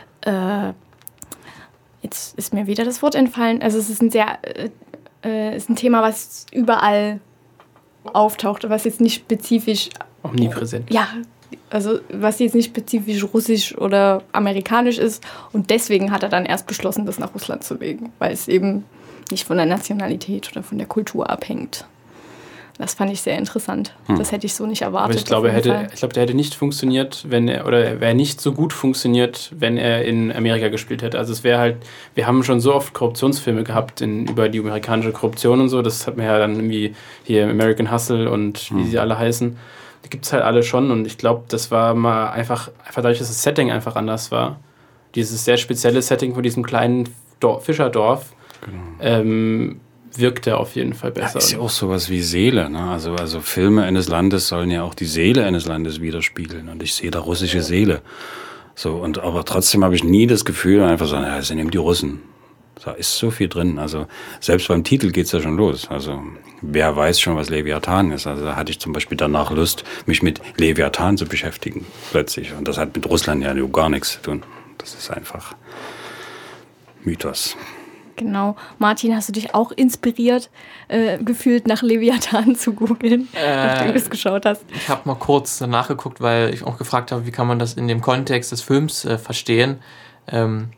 jetzt ist mir wieder das Wort entfallen, also es ist ist ein Thema, was überall auftaucht, was jetzt nicht spezifisch... Omnipräsent. Ja, also was jetzt nicht spezifisch russisch oder amerikanisch ist. Und deswegen hat er dann erst beschlossen, das nach Russland zu legen, weil es eben nicht von der Nationalität oder von der Kultur abhängt. Das fand ich sehr interessant. Das hätte ich so nicht erwartet. Aber ich glaube, der hätte nicht funktioniert, wäre nicht so gut funktioniert, wenn er in Amerika gespielt hätte. Also es wäre halt, wir haben schon so oft Korruptionsfilme gehabt über die amerikanische Korruption und so. Das hat man ja dann irgendwie hier American Hustle und wie sie alle heißen. Die gibt es halt alle schon und ich glaube, das war mal einfach dadurch, dass das Setting einfach anders war. Dieses sehr spezielle Setting von diesem kleinen Fischerdorf. Genau. Wirkte auf jeden Fall besser. Ja, ist ja auch sowas wie Seele. Ne? Also Filme eines Landes sollen ja auch die Seele eines Landes widerspiegeln. Und ich sehe da russische Seele. So, aber trotzdem habe ich nie das Gefühl, einfach so, ja, sind eben die Russen. Da ist so viel drin. Also selbst beim Titel geht es ja schon los. Also wer weiß schon, was Leviathan ist. Also da hatte ich zum Beispiel danach Lust, mich mit Leviathan zu beschäftigen, plötzlich. Und das hat mit Russland ja gar nichts zu tun. Das ist einfach Mythos. Genau. Martin, hast du dich auch inspiriert gefühlt, nach Leviathan zu googeln, nachdem du es geschaut hast? Ich habe mal kurz nachgeguckt, weil ich auch gefragt habe, wie kann man das in dem Kontext des Films verstehen. Habe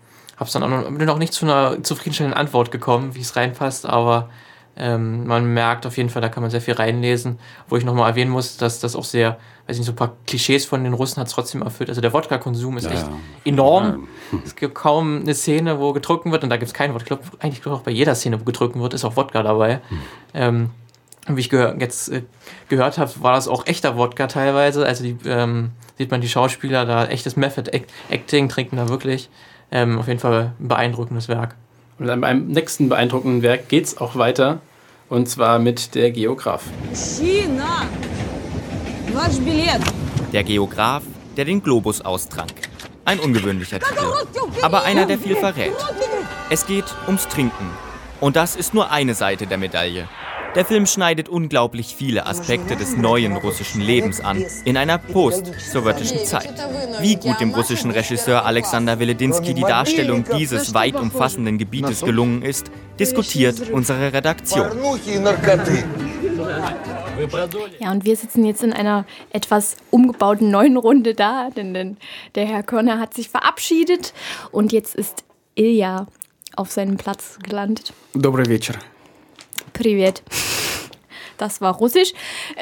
bin auch nicht zu einer zufriedenstellenden Antwort gekommen, wie es reinpasst, aber man merkt auf jeden Fall, da kann man sehr viel reinlesen. Wo ich nochmal erwähnen muss, dass das auch sehr, weiß nicht, so ein paar Klischees von den Russen hat es trotzdem erfüllt. Also der Wodka-Konsum ist echt enorm. Ja. Es gibt kaum eine Szene, wo getrunken wird, und da gibt es kein Wodka. Ich glaube, eigentlich auch bei jeder Szene, wo getrunken wird, ist auch Wodka dabei. Wie ich gehört habe, war das auch echter Wodka teilweise. Also sieht man die Schauspieler da, echtes Method-Acting trinken da wirklich. Auf jeden Fall ein beeindruckendes Werk. Und an einem nächsten beeindruckenden Werk geht es auch weiter, und zwar mit Der Geograf. Der Geograf, der den Globus austrank. Ein ungewöhnlicher Titel, aber einer, der viel verrät. Es geht ums Trinken. Und das ist nur eine Seite der Medaille. Der Film schneidet unglaublich viele Aspekte des neuen russischen Lebens an, in einer post-sowjetischen Zeit. Wie gut dem russischen Regisseur Alexander Weledinsky die Darstellung dieses weit umfassenden Gebietes gelungen ist, diskutiert unsere Redaktion. Ja, und wir sitzen jetzt in einer etwas umgebauten neuen Runde da, denn der Herr Körner hat sich verabschiedet und jetzt ist Ilja auf seinem Platz gelandet. Добрый вечер. Privet. Das war Russisch.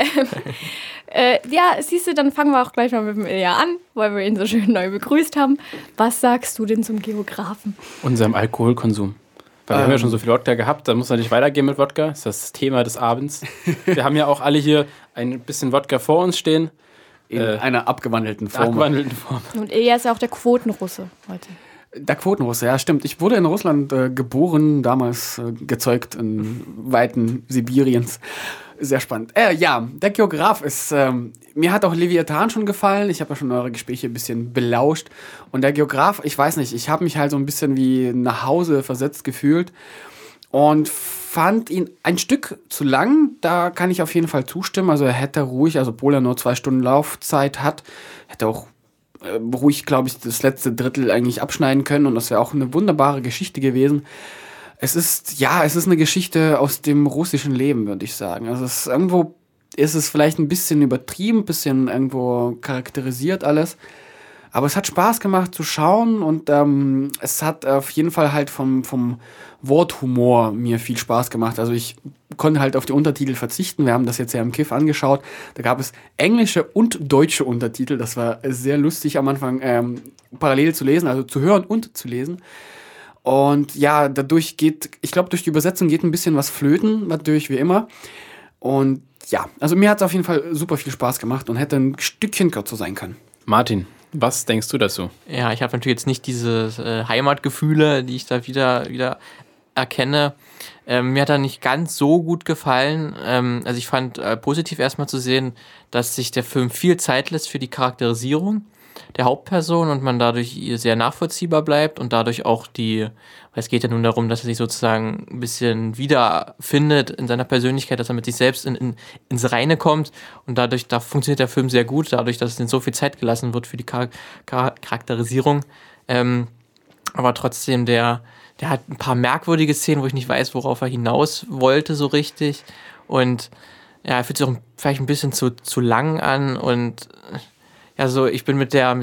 Ja, siehst du, dann fangen wir auch gleich mal mit dem Ilja an, weil wir ihn so schön neu begrüßt haben. Was sagst du denn zum Geografen? Unserem Alkoholkonsum. Weil wir haben ja schon so viel Wodka gehabt, dann muss natürlich weitergehen mit Wodka. Das ist das Thema des Abends. Wir haben ja auch alle hier ein bisschen Wodka vor uns stehen. In einer abgewandelten Form. Und Ilja ist ja auch der Quotenrusse heute. Der Quotenrusse, ja, stimmt. Ich wurde in Russland geboren, damals gezeugt in Weiten Sibiriens. Sehr spannend. Ja, der Geograf ist, mir hat auch Leviathan schon gefallen. Ich habe ja schon eure Gespräche ein bisschen belauscht. Und der Geograf, ich weiß nicht, ich habe mich halt so ein bisschen wie nach Hause versetzt gefühlt und fand ihn ein Stück zu lang. Da kann ich auf jeden Fall zustimmen. Also er hätte ruhig, also obwohl er nur 2 Stunden Laufzeit hat, hätte auch ruhig, glaube ich, das letzte Drittel eigentlich abschneiden können, und das wäre auch eine wunderbare Geschichte gewesen. Es ist eine Geschichte aus dem russischen Leben, würde ich sagen. Also irgendwo ist es vielleicht ein bisschen übertrieben, ein bisschen irgendwo charakterisiert alles, aber es hat Spaß gemacht zu schauen, und es hat auf jeden Fall halt vom Worthumor mir viel Spaß gemacht. Also ich konnte halt auf die Untertitel verzichten. Wir haben das jetzt ja im Kiff angeschaut. Da gab es englische und deutsche Untertitel. Das war sehr lustig am Anfang parallel zu lesen, also zu hören und zu lesen. Und ja, dadurch ich glaube, durch die Übersetzung geht ein bisschen was flöten, natürlich wie immer. Und ja, also mir hat es auf jeden Fall super viel Spaß gemacht und hätte ein Stückchen kürzer sein können. Martin, was denkst du dazu? Ja, ich habe natürlich jetzt nicht diese Heimatgefühle, die ich da wieder erkenne. Mir hat er nicht ganz so gut gefallen. Also ich fand positiv erstmal zu sehen, dass sich der Film viel Zeit lässt für die Charakterisierung der Hauptperson und man dadurch sehr nachvollziehbar bleibt und dadurch auch weil es geht ja nun darum, dass er sich sozusagen ein bisschen wiederfindet in seiner Persönlichkeit, dass er mit sich selbst ins Reine kommt, und da funktioniert der Film sehr gut, dadurch, dass es so viel Zeit gelassen wird für die Charakterisierung. Aber trotzdem, der hat ein paar merkwürdige Szenen, wo ich nicht weiß, worauf er hinaus wollte so richtig, und ja, er fühlt sich auch vielleicht ein bisschen zu lang an, und also ich bin mit der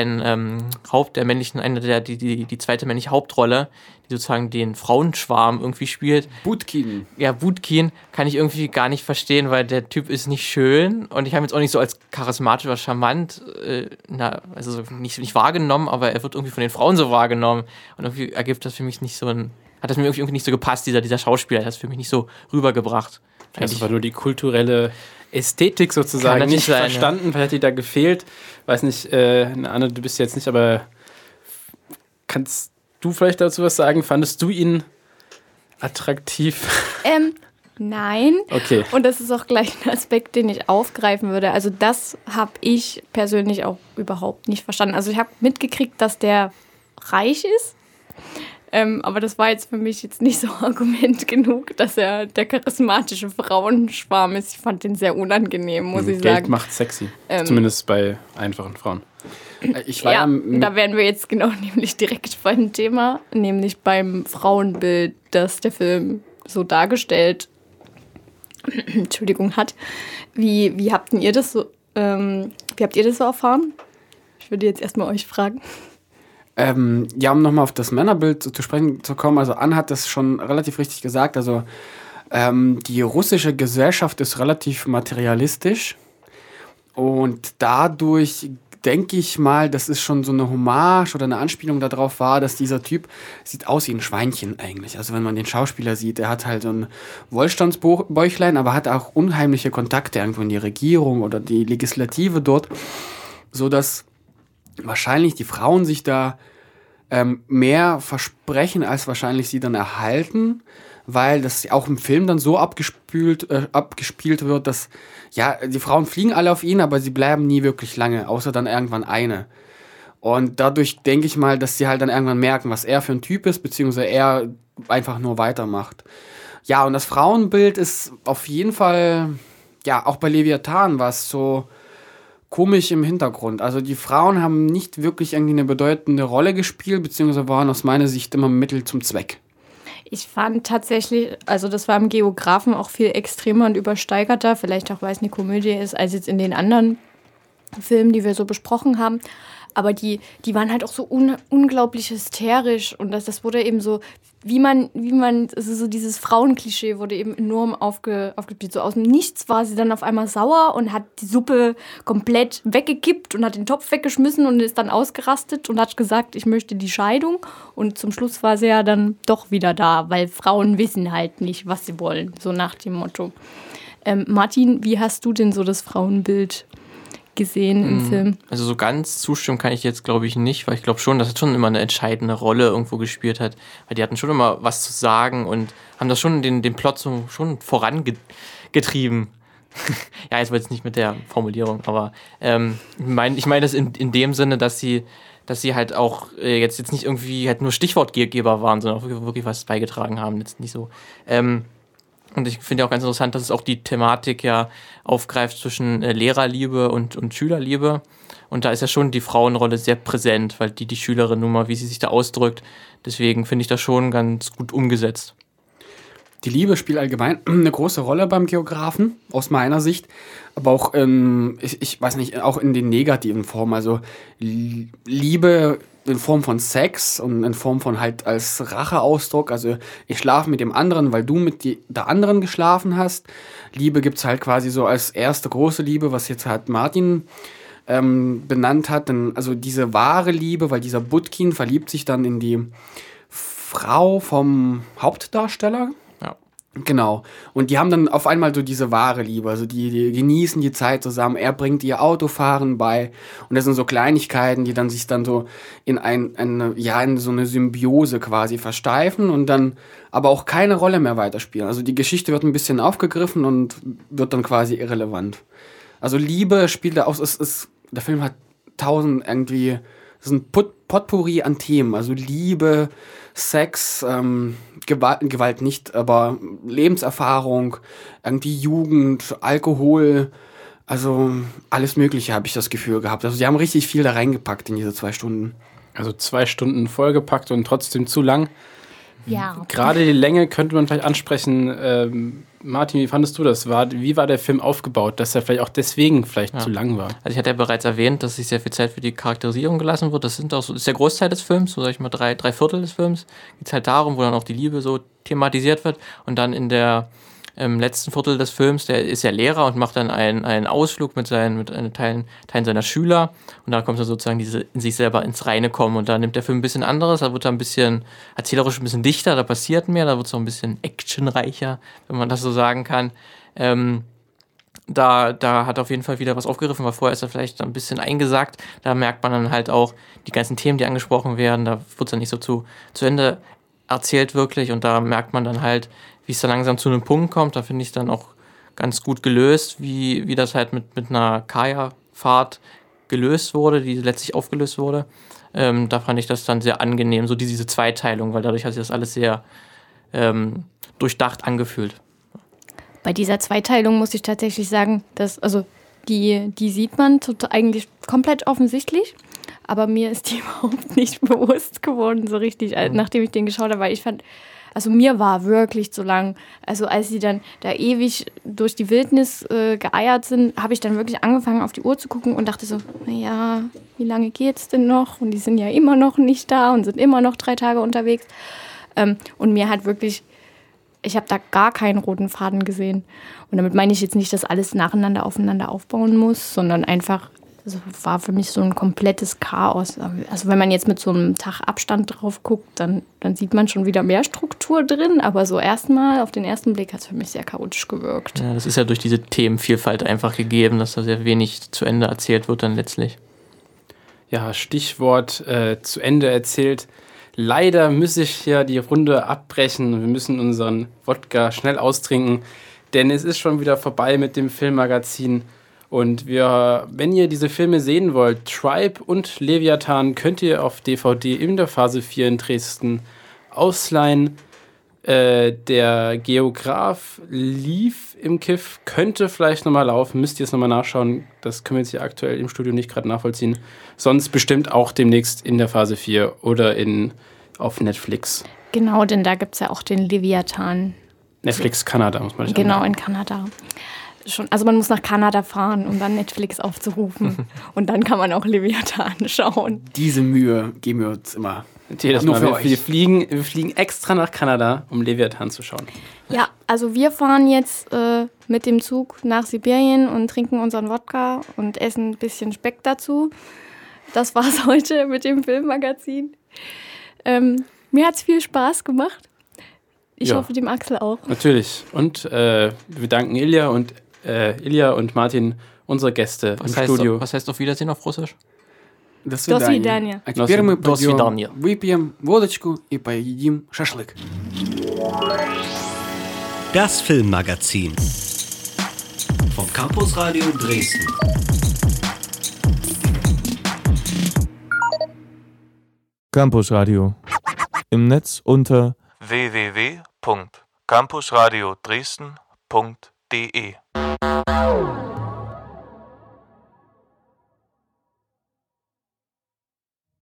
die zweite männliche Hauptrolle, die sozusagen den Frauenschwarm irgendwie spielt. Budkin. Ja, Budkin kann ich irgendwie gar nicht verstehen, weil der Typ ist nicht schön, und ich habe ihn jetzt auch nicht so als charismatisch oder charmant, also nicht wahrgenommen, aber er wird irgendwie von den Frauen so wahrgenommen, und irgendwie ergibt das für mich nicht so hat das mir irgendwie nicht so gepasst, dieser Schauspieler hat das für mich nicht so rübergebracht. Das war nur die kulturelle Ästhetik sozusagen nicht verstanden, vielleicht hat die da gefehlt. Weiß nicht, Anne, du bist jetzt nicht, aber kannst du vielleicht dazu was sagen? Fandest du ihn attraktiv? Nein. Okay. Und das ist auch gleich ein Aspekt, den ich aufgreifen würde. Also das habe ich persönlich auch überhaupt nicht verstanden. Also ich habe mitgekriegt, dass der reich ist. Aber das war jetzt für mich jetzt nicht so Argument genug, dass er der charismatische Frauenschwarm ist. Ich fand den sehr unangenehm, muss ich sagen. Geld macht sexy. Zumindest bei einfachen Frauen. Da wären wir jetzt genau nämlich direkt beim Thema, nämlich beim Frauenbild, das der Film so dargestellt hat. Wie habt ihr das so erfahren? Ich würde jetzt erstmal euch fragen. Um nochmal auf das Männerbild zu sprechen zu kommen, also Anne hat das schon relativ richtig gesagt, also die russische Gesellschaft ist relativ materialistisch und dadurch denke ich mal, das ist schon so eine Hommage oder eine Anspielung darauf war, dass dieser Typ sieht aus wie ein Schweinchen eigentlich. Also wenn man den Schauspieler sieht, der hat halt so ein Wohlstandsbäuchlein, aber hat auch unheimliche Kontakte irgendwo in die Regierung oder die Legislative dort, sodass wahrscheinlich die Frauen sich da mehr versprechen, als wahrscheinlich sie dann erhalten, weil das auch im Film dann so abgespielt wird, dass ja, die Frauen fliegen alle auf ihn, aber sie bleiben nie wirklich lange, außer dann irgendwann eine. Und dadurch denke ich mal, dass sie halt dann irgendwann merken, was er für ein Typ ist, beziehungsweise er einfach nur weitermacht. Ja, und das Frauenbild ist auf jeden Fall, ja, auch bei Leviathan war es so komisch im Hintergrund. Also die Frauen haben nicht wirklich irgendwie eine bedeutende Rolle gespielt, beziehungsweise waren aus meiner Sicht immer Mittel zum Zweck. Ich fand tatsächlich, also das war im Geografen auch viel extremer und übersteigerter, vielleicht auch, weil es eine Komödie ist, als jetzt in den anderen Filmen, die wir so besprochen haben. Aber die waren halt auch so unglaublich hysterisch und das wurde eben so, wie man, also so dieses Frauenklischee wurde eben enorm aufgespielt. So aus dem Nichts war sie dann auf einmal sauer und hat die Suppe komplett weggekippt und hat den Topf weggeschmissen und ist dann ausgerastet und hat gesagt, ich möchte die Scheidung. Und zum Schluss war sie ja dann doch wieder da, weil Frauen wissen halt nicht, was sie wollen, so nach dem Motto. Martin, wie hast du denn so das Frauenbild gesehen im Film? Also so ganz zustimmen kann ich jetzt, glaube ich, nicht, weil ich glaube schon, dass es schon immer eine entscheidende Rolle irgendwo gespielt hat, weil die hatten schon immer was zu sagen und haben das schon den Plot so schon vorangetrieben. Ja, jetzt wird es nicht mit der Formulierung, aber ich meine das in dem Sinne, dass sie halt auch jetzt nicht irgendwie halt nur Stichwortgeber waren, sondern auch wirklich was beigetragen haben, jetzt nicht so. Und ich finde auch ganz interessant, dass es auch die Thematik ja aufgreift zwischen Lehrerliebe und Schülerliebe. Und da ist ja schon die Frauenrolle sehr präsent, weil die Schülerin nun mal, wie sie sich da ausdrückt. Deswegen finde ich das schon ganz gut umgesetzt. Die Liebe spielt allgemein eine große Rolle beim Geografen, aus meiner Sicht. Aber auch, ich weiß nicht, auch in den negativen Formen. Also Liebe in Form von Sex und in Form von halt als Racheausdruck. Also ich schlafe mit dem anderen, weil du mit der anderen geschlafen hast. Liebe gibt's halt quasi so als erste große Liebe, was jetzt halt Martin benannt hat. Denn, also diese wahre Liebe, weil dieser Budkin verliebt sich dann in die Frau vom Hauptdarsteller. Genau. Und die haben dann auf einmal so diese wahre Liebe. Also die genießen die Zeit zusammen. Er bringt ihr Autofahren bei. Und das sind so Kleinigkeiten, die dann sich dann so in in so eine Symbiose quasi versteifen und dann aber auch keine Rolle mehr weiterspielen. Also die Geschichte wird ein bisschen aufgegriffen und wird dann quasi irrelevant. Also Liebe spielt da auch, der Film hat 1000 irgendwie, das ist ein Potpourri an Themen. Also Liebe, Sex, Gewalt nicht, aber Lebenserfahrung, irgendwie Jugend, Alkohol, also alles Mögliche habe ich das Gefühl gehabt. Also sie haben richtig viel da reingepackt in diese 2 Stunden. Also 2 Stunden vollgepackt und trotzdem zu lang. Ja. Gerade die Länge könnte man vielleicht ansprechen. Martin, wie fandest du das? Wie war der Film aufgebaut, dass er vielleicht auch deswegen zu lang war? Also ich hatte ja bereits erwähnt, dass sich sehr viel Zeit für die Charakterisierung gelassen wird. Das ist der Großteil des Films, so sag ich mal 3/4 des Films. Geht es halt darum, wo dann auch die Liebe so thematisiert wird. Und dann im letzten Viertel des Films, der ist ja Lehrer und macht dann einen Ausflug mit Teilen seiner Schüler. Und da kommt dann sozusagen diese in sich selber ins Reine kommen. Und da nimmt der Film ein bisschen anderes, da wird er ein bisschen erzählerisch ein bisschen dichter, da passiert mehr, da wird es auch ein bisschen actionreicher, wenn man das so sagen kann. Da hat auf jeden Fall wieder was aufgegriffen, weil vorher ist er vielleicht ein bisschen eingesackt. Da merkt man dann halt auch die ganzen Themen, die angesprochen werden, da wird es dann nicht so zu Ende erzählt wirklich. Und da merkt man dann halt, wie es dann langsam zu einem Punkt kommt. Da finde ich es dann auch ganz gut gelöst, wie das halt mit einer Kaja-Fahrt gelöst wurde, die letztlich aufgelöst wurde. Da fand ich das dann sehr angenehm, so diese Zweiteilung, weil dadurch hat sich das alles sehr durchdacht angefühlt. Bei dieser Zweiteilung muss ich tatsächlich sagen, dass, also die sieht man eigentlich komplett offensichtlich, aber mir ist die überhaupt nicht bewusst geworden, so richtig, nachdem ich den geschaut habe, weil ich fand, Also mir war wirklich zu lang. Also als sie dann da ewig durch die Wildnis geeiert sind, habe ich dann wirklich angefangen auf die Uhr zu gucken und dachte so, naja, wie lange geht's denn noch? Und die sind ja immer noch nicht da und sind immer noch 3 Tage unterwegs. Und mir hat wirklich, ich habe da gar keinen roten Faden gesehen. Und damit meine ich jetzt nicht, dass alles nacheinander aufeinander aufbauen muss, sondern einfach, also war für mich so ein komplettes Chaos. Also wenn man jetzt mit so einem Tag Abstand drauf guckt, dann sieht man schon wieder mehr Struktur drin. Aber so erstmal, auf den ersten Blick hat es für mich sehr chaotisch gewirkt. Ja, das ist ja durch diese Themenvielfalt einfach gegeben, dass da sehr wenig zu Ende erzählt wird dann letztlich. Ja, Stichwort zu Ende erzählt. Leider muss ich hier die Runde abbrechen. Wir müssen unseren Wodka schnell austrinken, denn es ist schon wieder vorbei mit dem Filmmagazin. Und wenn ihr diese Filme sehen wollt, Tribe und Leviathan, könnt ihr auf DVD in der Phase 4 in Dresden ausleihen. Der Geograf lief im Kiff, könnte vielleicht nochmal laufen, müsst ihr es nochmal nachschauen. Das können wir jetzt hier aktuell im Studio nicht gerade nachvollziehen. Sonst bestimmt auch demnächst in der Phase 4 oder auf Netflix. Genau, denn da gibt es ja auch den Leviathan. Netflix Kanada, muss man nicht Genau, anmerken. in Kanada. Also man muss nach Kanada fahren, um dann Netflix aufzurufen. Und dann kann man auch Leviathan schauen. Diese Mühe geben wir uns immer. Jedes Nur Mal. für euch. Wir fliegen extra nach Kanada, um Leviathan zu schauen. Ja, also wir fahren jetzt mit dem Zug nach Sibirien und trinken unseren Wodka und essen ein bisschen Speck dazu. Das war's heute mit dem Filmmagazin. Mir hat's viel Spaß gemacht. Ich hoffe, dem Axel auch. Natürlich. Und wir danken Ilja und Martin, unsere Gäste im Studio. Was heißt auf Wiedersehen auf Russisch? До свидания. А теперь мы До свидания. пойдем, выпьем водочку и поедим шашлык. Das Filmmagazin vom Campus Radio Dresden. Campus Radio. Im Netz unter www.campusradiodresden.de